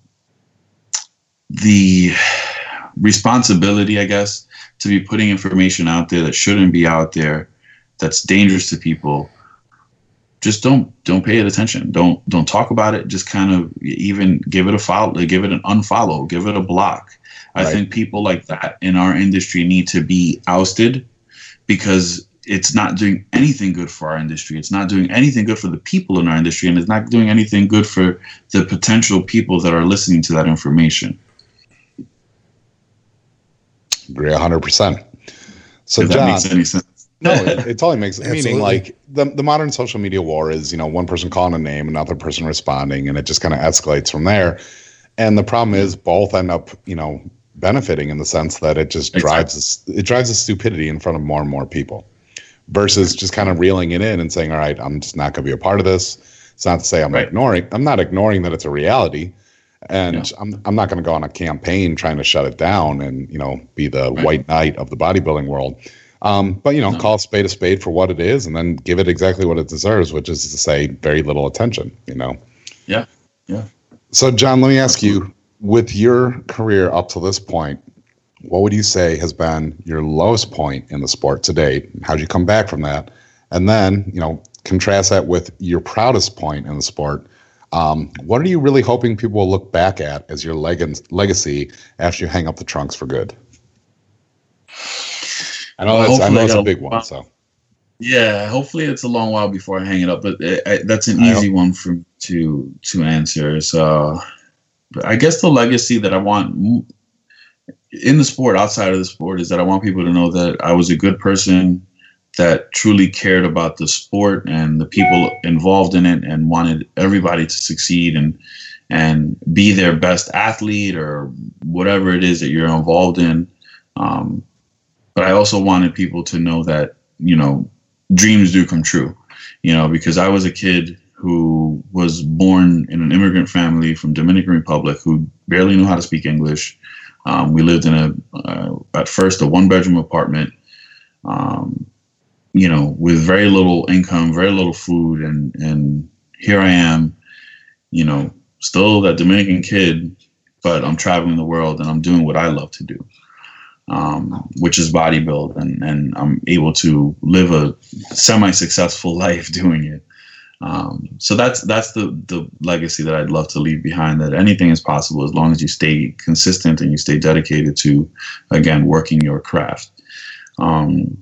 S4: the responsibility, I guess, to be putting information out there that shouldn't be out there, that's dangerous to people, just don't don't pay it attention. Don't don't talk about it. Just kind of even give it a follow, give it an unfollow, give it a block. I right. think people like that in our industry need to be ousted, because it's not doing anything good for our industry. It's not doing anything good for the people in our industry, and it's not doing anything good for the potential people that are listening to that information.
S2: Agree one hundred percent. So,
S4: if that
S2: John,
S4: makes any sense.
S2: No, it, it totally makes sense. Meaning, like, the, the modern social media war is, you know, one person calling a name, another person responding, and it just kind of escalates from there. And the problem is both end up, you know, benefiting in the sense that it just exactly. drives it drives the stupidity in front of more and more people, versus just kind of reeling it in and saying, all right, I'm just not going to be a part of this. It's not to say I'm right. ignoring. I'm not ignoring that it's a reality. And yeah. I'm I'm not going to go on a campaign trying to shut it down and, you know, be the right. white knight of the bodybuilding world. Um, but, you know, no. call a spade a spade for what it is, and then give it exactly what it deserves, which is to say very little attention, you know?
S4: Yeah. Yeah.
S2: So, John, let me ask you, with your career up to this point, what would you say has been your lowest point in the sport to date? How'd you come back from that? And then, you know, contrast that with your proudest point in the sport. Um, what are you really hoping people will look back at as your leg- legacy after you hang up the trunks for good? I know that's, I know it's a big one. So,
S4: yeah, hopefully it's a long while before I hang it up, but it, I, that's an easy one for to to answer. So, I guess the legacy that I want in the sport, outside of the sport, is that I want people to know that I was a good person that truly cared about the sport and the people involved in it, and wanted everybody to succeed and and be their best athlete or whatever it is that you're involved in. Um, But I also wanted people to know that, you know, dreams do come true, you know, because I was a kid who was born in an immigrant family from Dominican Republic who barely knew how to speak English. Um, we lived in a, uh, at first, a one bedroom apartment, um, you know, with very little income, very little food. And, and here I am, you know, still that Dominican kid, but I'm traveling the world and I'm doing what I love to do. Um, which is bodybuild, and, and I'm able to live a semi-successful life doing it. Um, so that's that's the the legacy that I'd love to leave behind, that anything is possible as long as you stay consistent and you stay dedicated to, again, working your craft. Um,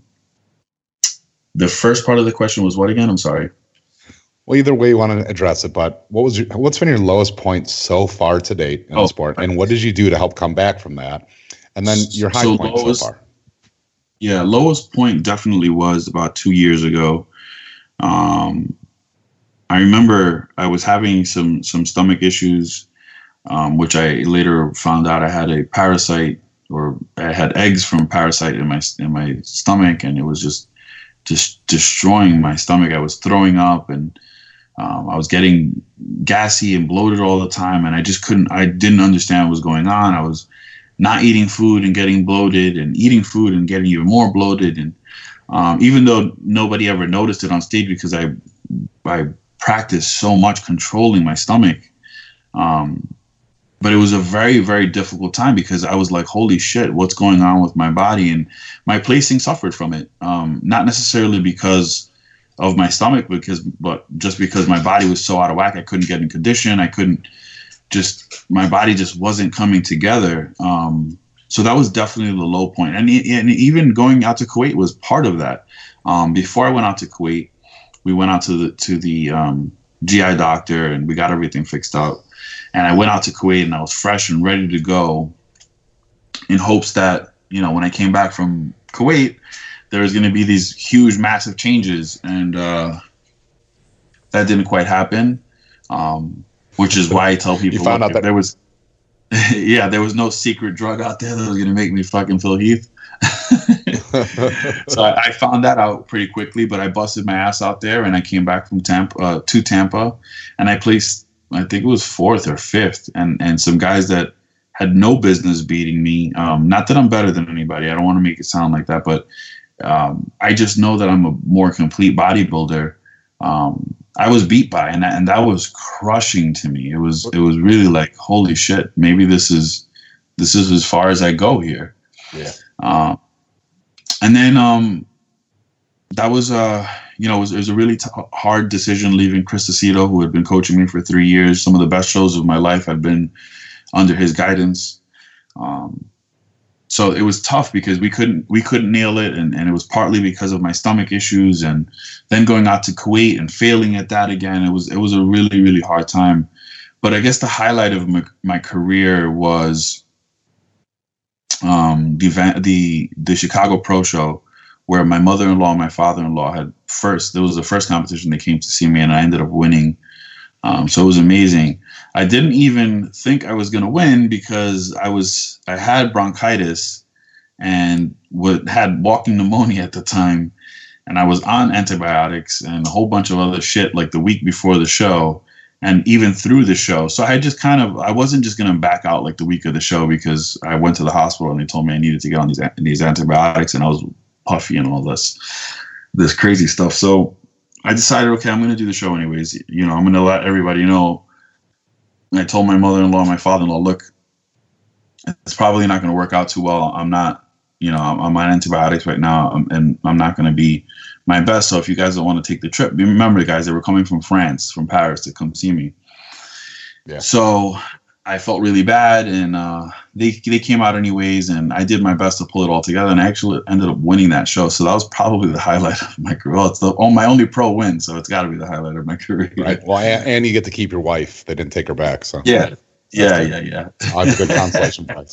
S4: the first part of the question was what again? I'm sorry.
S2: Well, either way you want to address it, but what was your, what's been your lowest point so far to date in oh, the sport, and what did you do to help come back from that? And then your high so point lowest, so far.
S4: Yeah, lowest point definitely was about two years ago. Um, I remember I was having some some stomach issues, um, which I later found out I had a parasite, or I had eggs from parasite in my in my stomach, and it was just just destroying my stomach. I was throwing up, and um, I was getting gassy and bloated all the time, and I just couldn't. I didn't understand what was going on. I was not eating food and getting bloated, and eating food and getting even more bloated. And um, even though nobody ever noticed it on stage, because I I practiced so much controlling my stomach, um, but it was a very, very difficult time, because I was like, holy shit, what's going on with my body? And my placing suffered from it. Um, not necessarily because of my stomach because, but just because my body was so out of whack, I couldn't get in condition. I couldn't just, my body just wasn't coming together. Um, so that was definitely the low point. And, and even going out to Kuwait was part of that. Um, before I went out to Kuwait, we went out to the, to the um, G I doctor and we got everything fixed out. And I went out to Kuwait and I was fresh and ready to go in hopes that, you know, when I came back from Kuwait, there was going to be these huge, massive changes. And uh, that didn't quite happen, um, which is why I tell people,
S2: you found
S4: look,
S2: out that
S4: there was, yeah, there was no secret drug out there that was going to make me fucking Phil Heath. So I, I found that out pretty quickly, but I busted my ass out there and I came back from Tampa uh, to Tampa and I placed, I think it was fourth or fifth, and, and some guys that had no business beating me. Um, not that I'm better than anybody. I don't want to make it sound like that, but um, I just know that I'm a more complete bodybuilder. Um, I was beat by, and that, and that was crushing to me. It was it was really like, holy shit, maybe this is this is as far as I go here.
S2: Yeah.
S4: Um, and then um, that was uh. You know, it was, it was a really t- hard decision leaving Chris Aceto, who had been coaching me for three years. Some of the best shows of my life had been under his guidance. Um, so it was tough because we couldn't we couldn't nail it, and, and it was partly because of my stomach issues. And then going out to Kuwait and failing at that again, it was it was a really really hard time. But I guess the highlight of my, my career was um, the the the Chicago Pro Show, where my mother-in-law and my father-in-law had first, there was the first competition they came to see me and I ended up winning. Um, so it was amazing. I didn't even think I was going to win because I was, I had bronchitis and would, had walking pneumonia at the time. And I was on antibiotics and a whole bunch of other shit like the week before the show and even through the show. So I just kind of, I wasn't just going to back out like the week of the show because I went to the hospital and they told me I needed to get on these, these antibiotics and I was puffy and all this, this crazy stuff. So I decided, okay, I'm going to do the show anyways. You know, I'm going to let everybody know. And I told my mother-in-law and my father-in-law, look, it's probably not going to work out too well. I'm not, you know, I'm, I'm on antibiotics right now and I'm not going to be my best. So if you guys don't want to take the trip, remember, guys, they were coming from France, from Paris to come see me. Yeah. So I felt really bad, and uh, they they came out anyways, and I did my best to pull it all together, and I actually ended up winning that show. So that was probably the highlight of my career. Well, it's the, oh, my only pro win, so it's got to be the highlight of my career.
S2: Right. Well, and you get to keep your wife. They didn't take her back, so
S4: yeah, yeah, yeah, yeah.
S2: That's a good consolation prize.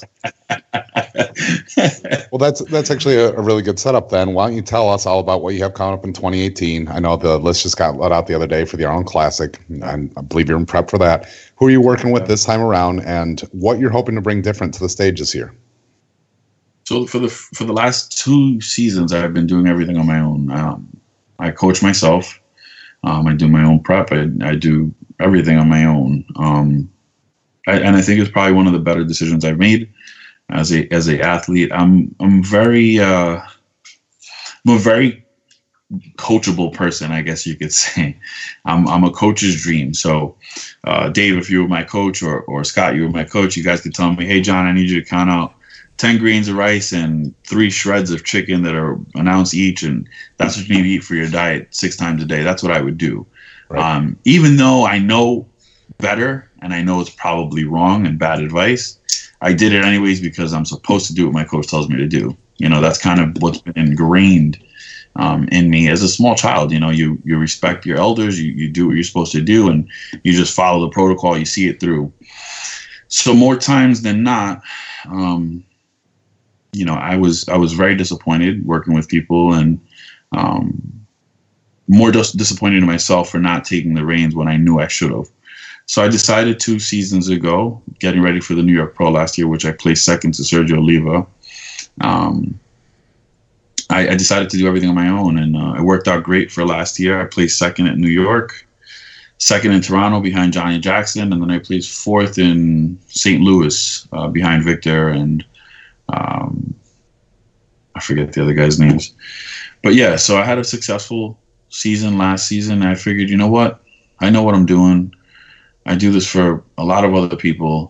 S2: Well, that's that's actually a, a really good setup. Then why don't you tell us all about what you have coming up in twenty eighteen? I know the list just got let out the other day for the Arnold Classic, and I believe you're in prep for that. Who are you working with this time around, and what you're hoping to bring different to the stage this year?
S4: So for the for the last two seasons, I've been doing everything on my own. Um, I coach myself. Um, I do my own prep. I, I do everything on my own. Um, I, and I think it's probably one of the better decisions I've made as a as a athlete. I'm I'm very uh, I'm a very coachable person, I guess you could say. I'm I'm a coach's dream. So, uh, Dave, if you were my coach, or or Scott, you were my coach, you guys could tell me, hey, John, I need you to count out ten grains of rice and three shreds of chicken that are an ounce each, and that's what you need to eat for your diet six times a day. That's what I would do. Right. Um, even though I know better and I know it's probably wrong and bad advice, I did it anyways because I'm supposed to do what my coach tells me to do. You know, that's kind of what's been ingrained um, in me as a small child. You know, you you respect your elders, you, you do what you're supposed to do, and you just follow the protocol, you see it through. So more times than not, um, you know, I was I was very disappointed working with people, and um, more dis- disappointed in myself for not taking the reins when I knew I should have. So I decided two seasons ago, getting ready for the New York Pro last year, which I placed second to Sergio Oliva. Um, I, I decided to do everything on my own, and uh, it worked out great for last year. I placed second at New York, second in Toronto behind Johnny Jackson, and then I placed fourth in Saint Louis uh, behind Victor and um, I forget the other guys' names. But yeah, so I had a successful season last season. I figured, you know what? I know what I'm doing. I do this for a lot of other people.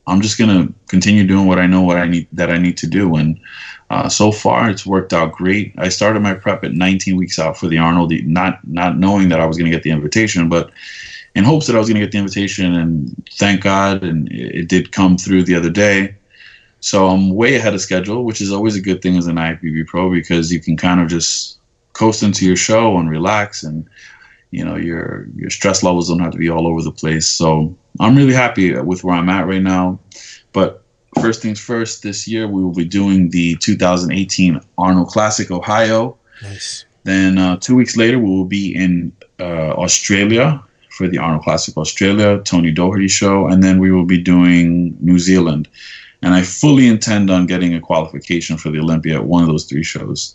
S4: I'm just gonna continue doing what I know what I need that I need to do. And uh, so far, it's worked out great. I started my prep at nineteen weeks out for the Arnold, not not knowing that I was gonna get the invitation, but in hopes that I was gonna get the invitation. And thank God, and it did come through the other day. So I'm way ahead of schedule, which is always a good thing as an I F B B pro, because you can kind of just coast into your show and relax, and you know your your stress levels don't have to be all over the place. So I'm really happy with where I'm at right now. But first things first, this year we will be doing the two thousand eighteen Arnold Classic Ohio.
S3: Nice.
S4: Then uh, two weeks later we will be in uh, Australia for the Arnold Classic Australia, Tony Doherty show, and then we will be doing New Zealand. And I fully intend on getting a qualification for the Olympia at one of those three shows.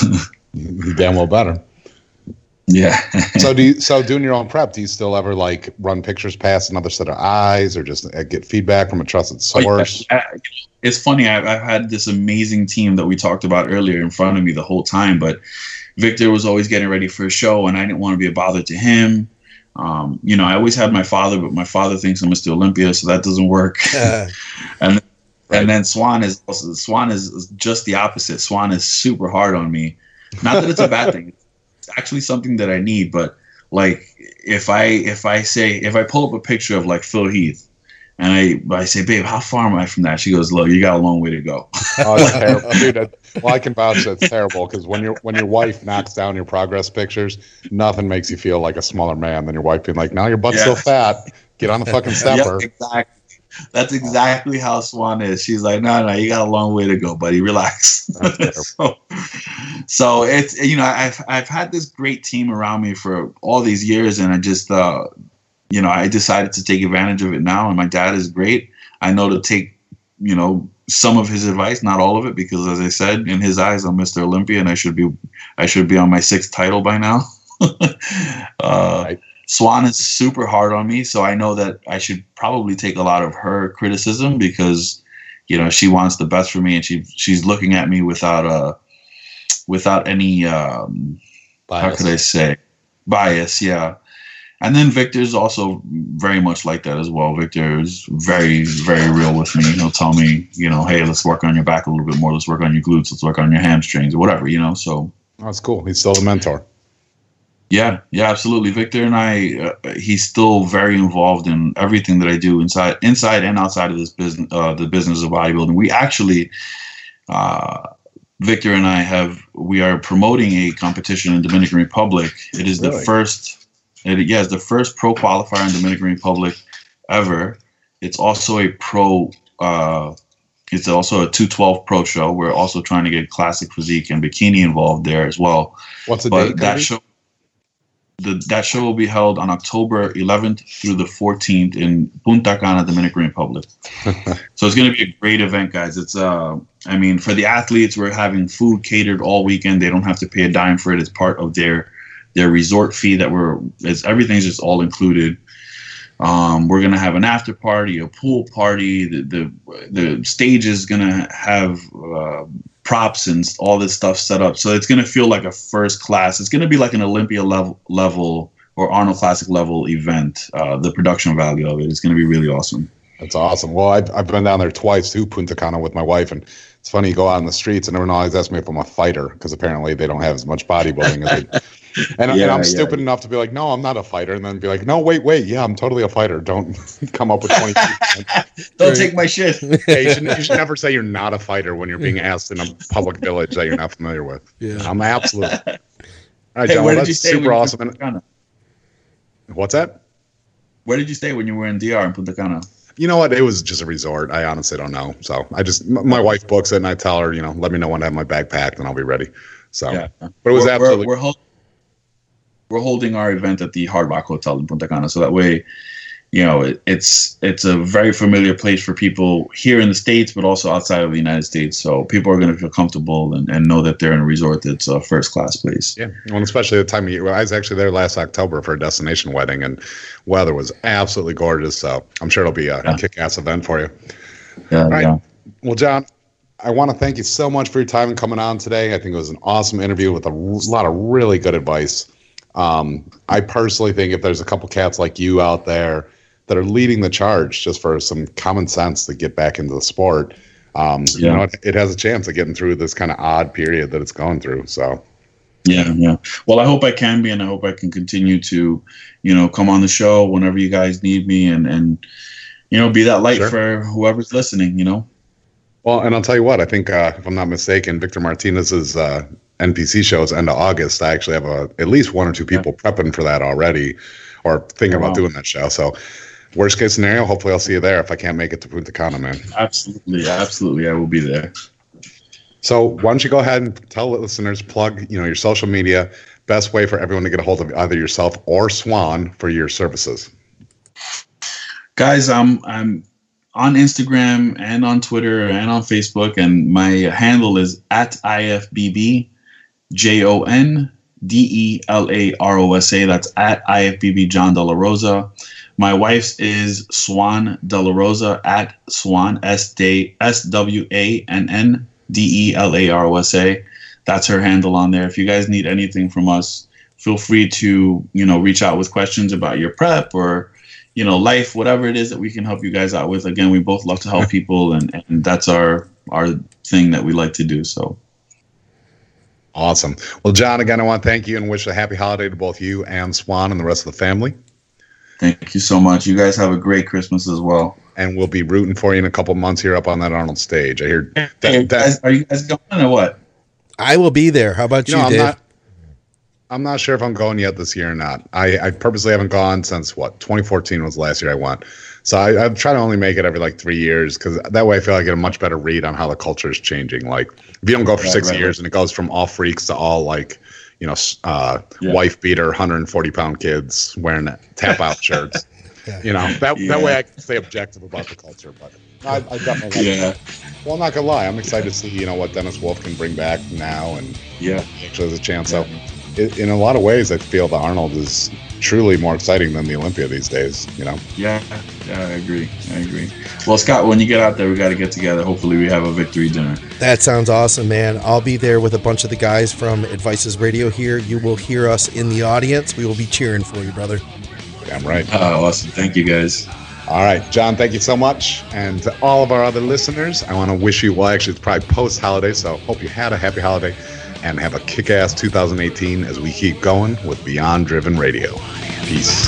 S2: You damn well better.
S4: Yeah.
S2: so do you, so doing your own prep, do you still ever like run pictures past another set of eyes, or just uh, get feedback from a trusted source?
S4: Oh, yeah. It's funny. I've, I've had this amazing team that we talked about earlier in front of me the whole time, but Victor was always getting ready for a show, and I didn't want to be a bother to him. Um, you know, I always had my father, but my father thinks I'm Mister Olympia, so that doesn't work. Uh, and Right. And then Swan is also, Swan is just the opposite. Swan is super hard on me. Not that it's a bad thing. It's actually something that I need. But like, if I if I say if I pull up a picture of like Phil Heath, and I I say, babe, how far am I from that? She goes, look, you got a long way to go.
S2: Oh, it's terrible, dude. That, well, I can vouch that's terrible, because when your when your wife knocks down your progress pictures, nothing makes you feel like a smaller man than your wife being like, now your butt's yeah. so fat. Get on the fucking stepper.
S4: Yep, exactly. That's exactly how Swan is. She's like, no, no, you got a long way to go, buddy. Relax. so, so it's, you know, I've I've had this great team around me for all these years, and I just, uh, you know, I decided to take advantage of it now. And my dad is great. I know to take, you know, some of his advice, not all of it, because as I said, in his eyes, I'm Mister Olympia, and I should be, I should be on my sixth title by now. uh, right. Swan is super hard on me, so I know that I should probably take a lot of her criticism, because, you know, she wants the best for me, and she she's looking at me without uh without any um, how could I say bias, yeah. And then Victor's also very much like that as well. Victor is very very real with me. He'll tell me, you know, hey, let's work on your back a little bit more. Let's work on your glutes. Let's work on your hamstrings or whatever, you know. So
S2: oh, that's cool. He's still the mentor.
S4: Yeah, yeah, absolutely. Victor and I, uh, he's still very involved in everything that I do inside, inside and outside of this business, uh, the business of bodybuilding. We actually, uh, Victor and I have, we are promoting a competition in Dominican Republic. It is really? the first, it, yeah, it's the first pro qualifier in Dominican Republic ever. It's also a pro, uh, it's also a two twelve pro show. We're also trying to get classic physique and bikini involved there as well.
S2: What's the
S4: but
S2: date?
S4: That show. The, that show will be held on October eleventh through the fourteenth in Punta Cana, Dominican Republic. So it's going to be a great event, guys. It's, uh, I mean, for the athletes, we're having food catered all weekend. They don't have to pay a dime for it. It's part of their their resort fee that we're. It's everything's just all included. Um, we're going to have an after party, a pool party. The the the stage is going to have uh, props and all this stuff set up. So it's going to feel like a first class. It's going to be like an Olympia level level or Arnold Classic level event. Uh, the production value of it is going to be really awesome.
S2: That's awesome. Well, I've, I've been down there twice to Punta Cana with my wife, and it's funny, you go out in the streets and everyone always asks me if I'm a fighter, because apparently they don't have as much bodybuilding as they and, yeah, and I'm yeah, stupid yeah. enough to be like, no, I'm not a fighter, and then be like, no, wait, wait, yeah, I'm totally a fighter. Don't come up with twenty.
S4: Don't right. take my shit.
S2: Yeah, you, should, you should never say you're not a fighter when you're being asked in a public village that you're not familiar with. Yeah, I'm absolute. All right,
S4: hey,
S2: John,
S4: where
S2: well,
S4: did you
S2: that's
S4: stay
S2: super
S4: when
S2: awesome.
S4: You were in
S2: What's that?
S4: Where did you stay when you were in D R in Punta Cana?
S2: You know what? It was just a resort. I honestly don't know. So I just, m- my wife books it, and I tell her, you know, let me know when I have my bag packed, and I'll be ready. So,
S4: yeah.
S2: but it was
S4: we're,
S2: absolutely.
S4: We're, we're, hold- we're holding our event at the Hard Rock Hotel in Punta Cana, so that way, you know, it, it's it's a very familiar place for people here in the States, but also outside of the United States. So people are going to feel comfortable and, and know that they're in a resort that's a first class place.
S2: Yeah, well, especially the time of year. Well, I was actually there last October for a destination wedding, and weather was absolutely gorgeous. So I'm sure it'll be a yeah. kick-ass event for you.
S4: Yeah,
S2: All right.
S4: yeah.
S2: Well, John, I want to thank you so much for your time and coming on today. I think it was an awesome interview with a lot of really good advice. Um, I personally think if there's a couple cats like you out there that are leading the charge just for some common sense to get back into the sport. Um, yeah. You know, it, it has a chance of getting through this kind of odd period that it's going through. So.
S4: Yeah, yeah. Well, I hope I can be, and I hope I can continue to, you know, come on the show whenever you guys need me, and, and you know, be that light sure. for whoever's listening, you know.
S2: Well, and I'll tell you what, I think, uh, if I'm not mistaken, Victor Martinez's uh, N P C show is end of August. I actually have a, at least one or two people yeah. prepping for that already, or thinking wow. about doing that show. So worst case scenario, hopefully I'll see you there if I can't make it to Punta Cana, man.
S4: Absolutely, absolutely. I will be there.
S2: So why don't you go ahead and tell the listeners, plug, you know, your social media, best way for everyone to get a hold of either yourself or Swan for your services.
S4: Guys, I'm I'm on Instagram and on Twitter and on Facebook, and my handle is at I F B B J O N D E L A R O S A. That's at I F B B John De La Rosa. My wife's is Swan De La Rosa, at Swan, S W A N N D E L A R O S A. That's her handle on there. If you guys need anything from us, feel free to, you know, reach out with questions about your prep or, you know, life, whatever it is that we can help you guys out with. Again, we both love to help people, and, and that's our our thing that we like to do. So
S2: awesome. Well, John, again, I want to thank you and wish a happy holiday to both you and Swan and the rest of the family.
S4: Thank you so much. You guys have a great Christmas as well.
S2: And we'll be rooting for you in a couple months here up on that Arnold stage. I hear that.
S4: Hey, guys, are you guys going or what?
S3: I will be there. How about you,
S2: you know,
S3: Dave?
S2: I'm not, I'm not sure if I'm going yet this year or not. I, I purposely haven't gone since, what, twenty fourteen was the last year I went. So I, I try to only make it every, like, three years because that way I feel I get a much better read on how the culture is changing. Like, if you don't go for right, six right, years right. and it goes from all freaks to all, like, you know, uh, yeah. wife beater, one hundred forty pound kids wearing tap-out shirts. Yeah. You know, that yeah. that way I can stay objective about the culture. But I, I definitely like
S4: yeah.
S2: That. Well, I'm not going to lie. I'm excited to see, you know, what Dennis Wolf can bring back now. And
S4: yeah,
S2: actually there's a chance. Yeah. So it, in a lot of ways, I feel the Arnold is truly more exciting than the Olympia these days, you know?
S4: Yeah, yeah, I agree. I agree. Well, Scott, when you get out there, we got to get together. Hopefully we have a victory dinner.
S3: That sounds awesome, man. I'll be there with a bunch of the guys from Advices Radio here. You will hear us in the audience. We will be cheering for you, brother.
S2: Damn right.
S4: Oh, awesome. Thank you, guys.
S2: All right, John, thank you so much. And to all of our other listeners, I want to wish you, well, actually, it's probably post-holiday, so hope you had a happy holiday and have a kick-ass two thousand eighteen as we keep going with Beyond Driven Radio. Peace.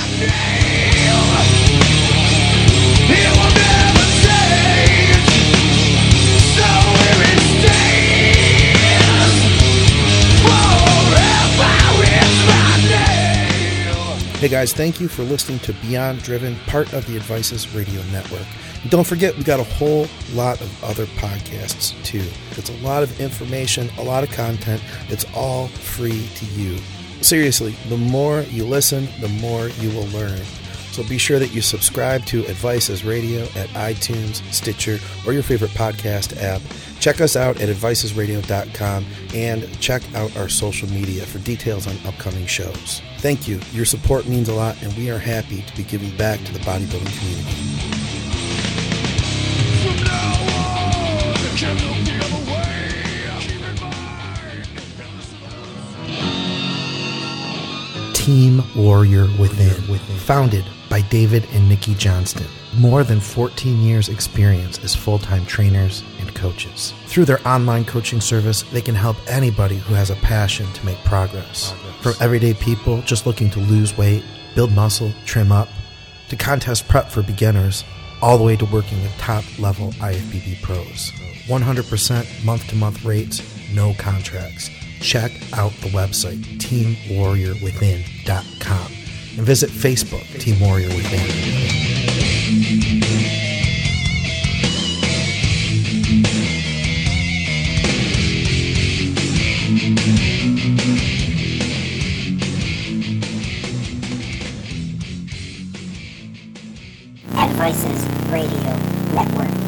S3: Hey guys, thank you for listening to Beyond Driven, part of the Advices Radio Network. And don't forget, we got a whole lot of other podcasts too. It's a lot of information, a lot of content. It's all free to you. Seriously, the more you listen, the more you will learn. So be sure that you subscribe to Advices Radio at iTunes, Stitcher, or your favorite podcast app. Check us out at advices radio dot com and check out our social media for details on upcoming shows. Thank you. Your support means a lot, and we are happy to be giving back to the bodybuilding community. From now on, I can't look the other way. Keep in mind. Team Warrior Within, founded by David and Nikki Johnston. More than fourteen years experience as full-time trainers and coaches. Through their online coaching service, they can help anybody who has a passion to make progress. From everyday people just looking to lose weight, build muscle, trim up, to contest prep for beginners, all the way to working with top-level I F B B pros. one hundred percent month-to-month rates, no contracts. Check out the website, team warrior within dot com, and visit Facebook, Team Warrior Within.
S5: Advices Radio Network.